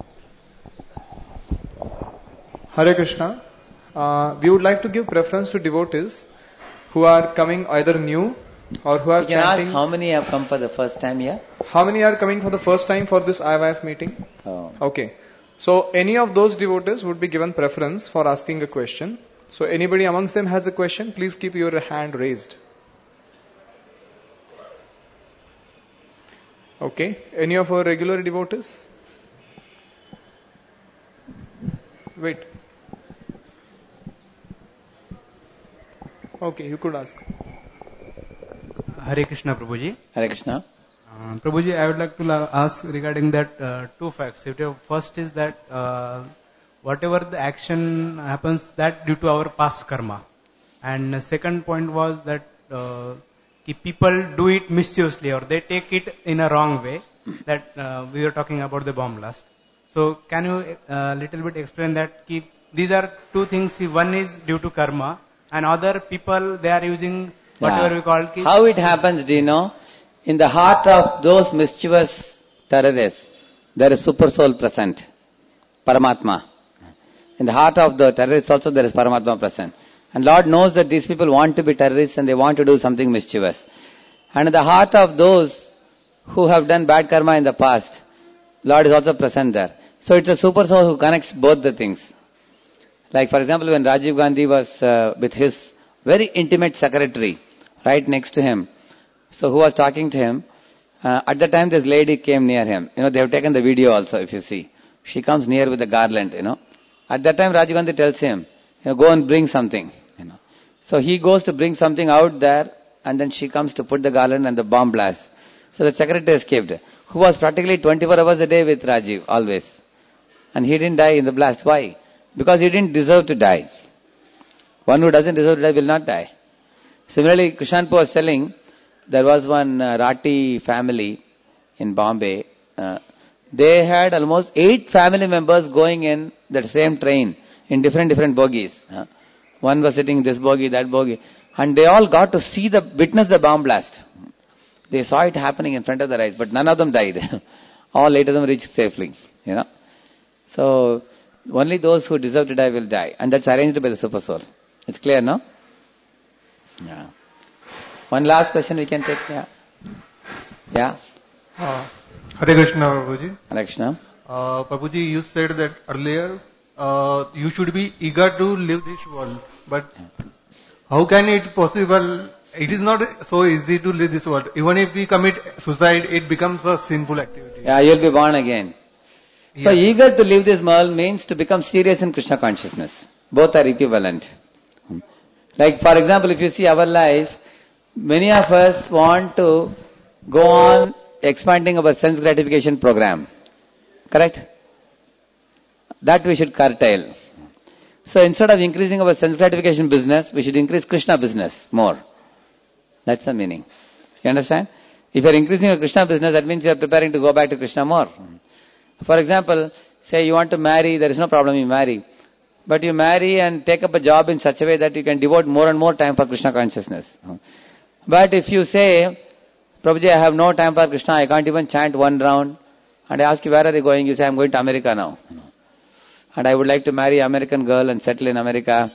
Hare Krishna. Uh, we would like to give preference to devotees who are coming either new or who are you can chanting. Ask how many have come for the first time here? How many are coming for the first time for this I Y F meeting? Oh. Okay. So any of those devotees would be given preference for asking a question. So anybody amongst them has a question, please keep your hand raised. Okay. Any of our regular devotees? Wait. Okay, you could ask. Hare Krishna, Prabhuji. Hare Krishna. Uh, Prabhuji, I would like to la- ask regarding that uh, two facts. First is that uh, whatever the action happens, that due to our past karma. And the second point was that uh, people do it mischievously or they take it in a wrong way. That uh, we were talking about the bomb blast. So can you a uh, little bit explain that? Ki, these are two things. One is due to karma, and other people they are using whatever yeah. we call. Ki, How it happens, do you know? In the heart of those mischievous terrorists, there is super soul present, Paramatma. In the heart of the terrorists also there is Paramatma present. And Lord knows that these people want to be terrorists and they want to do something mischievous. And in the heart of those who have done bad karma in the past, Lord is also present there. So it's a super soul who connects both the things. Like for example, when Rajiv Gandhi was uh, with his very intimate secretary right next to him, so who was talking to him, uh, at the time this lady came near him. You know, they have taken the video also if you see. She comes near with the garland, you know. At that time Rajiv Gandhi tells him, you know, go and bring something, you know. So he goes to bring something out there and then she comes to put the garland and the bomb blast. So the secretary escaped, who was practically twenty-four hours a day with Rajiv, always. And he didn't die in the blast. Why? Because he didn't deserve to die. One who doesn't deserve to die will not die. Similarly, Krishnanpa was telling, there was one uh, Rati family in Bombay. Uh, they had almost eight family members going in that same train in different, different bogies. Uh, one was sitting in this bogie, that bogie. And they all got to see the, witness the bomb blast. They saw it happening in front of their eyes, but none of them died. All eight of them reached safely, you know. So, only those who deserve to die will die. And that's arranged by the super soul. It's clear, no? Yeah. One last question we can take. Yeah. Yeah. Uh, Hare Krishna, Prabhuji. Hare Krishna. Uh, Prabhuji, you said that earlier uh, you should be eager to live this world. But how can it possible? It is not so easy to live this world. Even if we commit suicide, it becomes a sinful activity. Yeah, you'll be born again. So Yeah. eager to live this world means to become serious in Krishna consciousness. Both are equivalent. Like for example, if you see our life, many of us want to go on expanding our sense gratification program. Correct? That we should curtail. So instead of increasing our sense gratification business, we should increase Krishna business more. That's the meaning. You understand? If you are increasing your Krishna business, that means you are preparing to go back to Krishna more. For example, say you want to marry, there is no problem, you marry. But you marry and take up a job in such a way that you can devote more and more time for Krishna consciousness. But if you say, Prabhuji, I have no time for Krishna, I can't even chant one round. And I ask you, where are you going? You say, I'm going to America now. And I would like to marry an American girl and settle in America.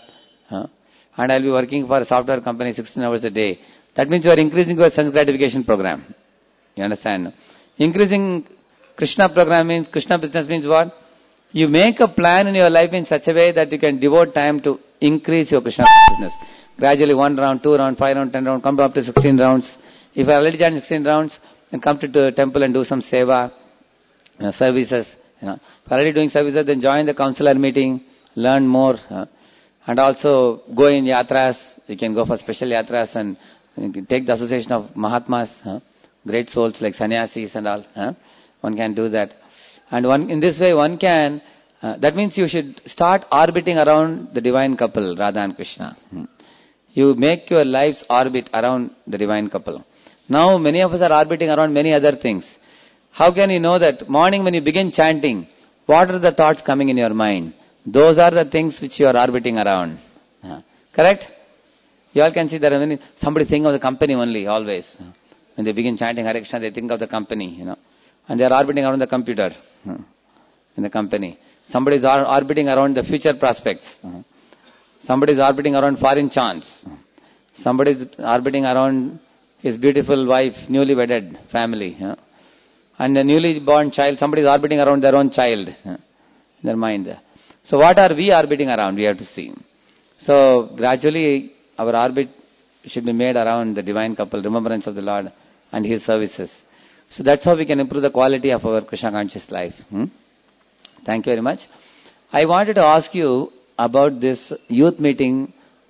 And I'll be working for a software company sixteen hours a day. That means you are increasing your sense gratification program. You understand? Increasing Krishna program means, Krishna business means what? You make a plan in your life in such a way that you can devote time to increase your Krishna business. Gradually one round, two round, five round, ten round, come up to sixteen rounds. If I already done sixteen rounds, then come to the temple and do some seva, you know, services. You know, if already doing services, then join the counselor meeting, learn more, uh, and also go in yatras. You can go for special yatras and you can take the association of Mahatmas, uh, great souls like sannyasis and all. Uh, one can do that. And one, in this way one can, uh, that means you should start orbiting around the divine couple, Radha and Krishna. Hmm. You make your lives orbit around the divine couple. Now many of us are orbiting around many other things. How can you know that? Morning when you begin chanting, what are the thoughts coming in your mind? Those are the things which you are orbiting around. Uh, correct? You all can see there are many, somebody think of the company only, always. When they begin chanting Hare Krishna, they think of the company, you know. And they are orbiting around the computer, uh, in the company. Somebody is or- orbiting around the future prospects. Uh, somebody is orbiting around foreign chants. Uh, somebody is orbiting around his beautiful wife, newly wedded family. Uh, and the newly born child, somebody is orbiting around their own child, uh, in their mind. So what are we orbiting around? We have to see. So gradually our orbit should be made around the divine couple, remembrance of the Lord and His services. So that's how we can improve the quality of our Krishna conscious life. Hmm? Thank you very much. I wanted to ask you about this youth meeting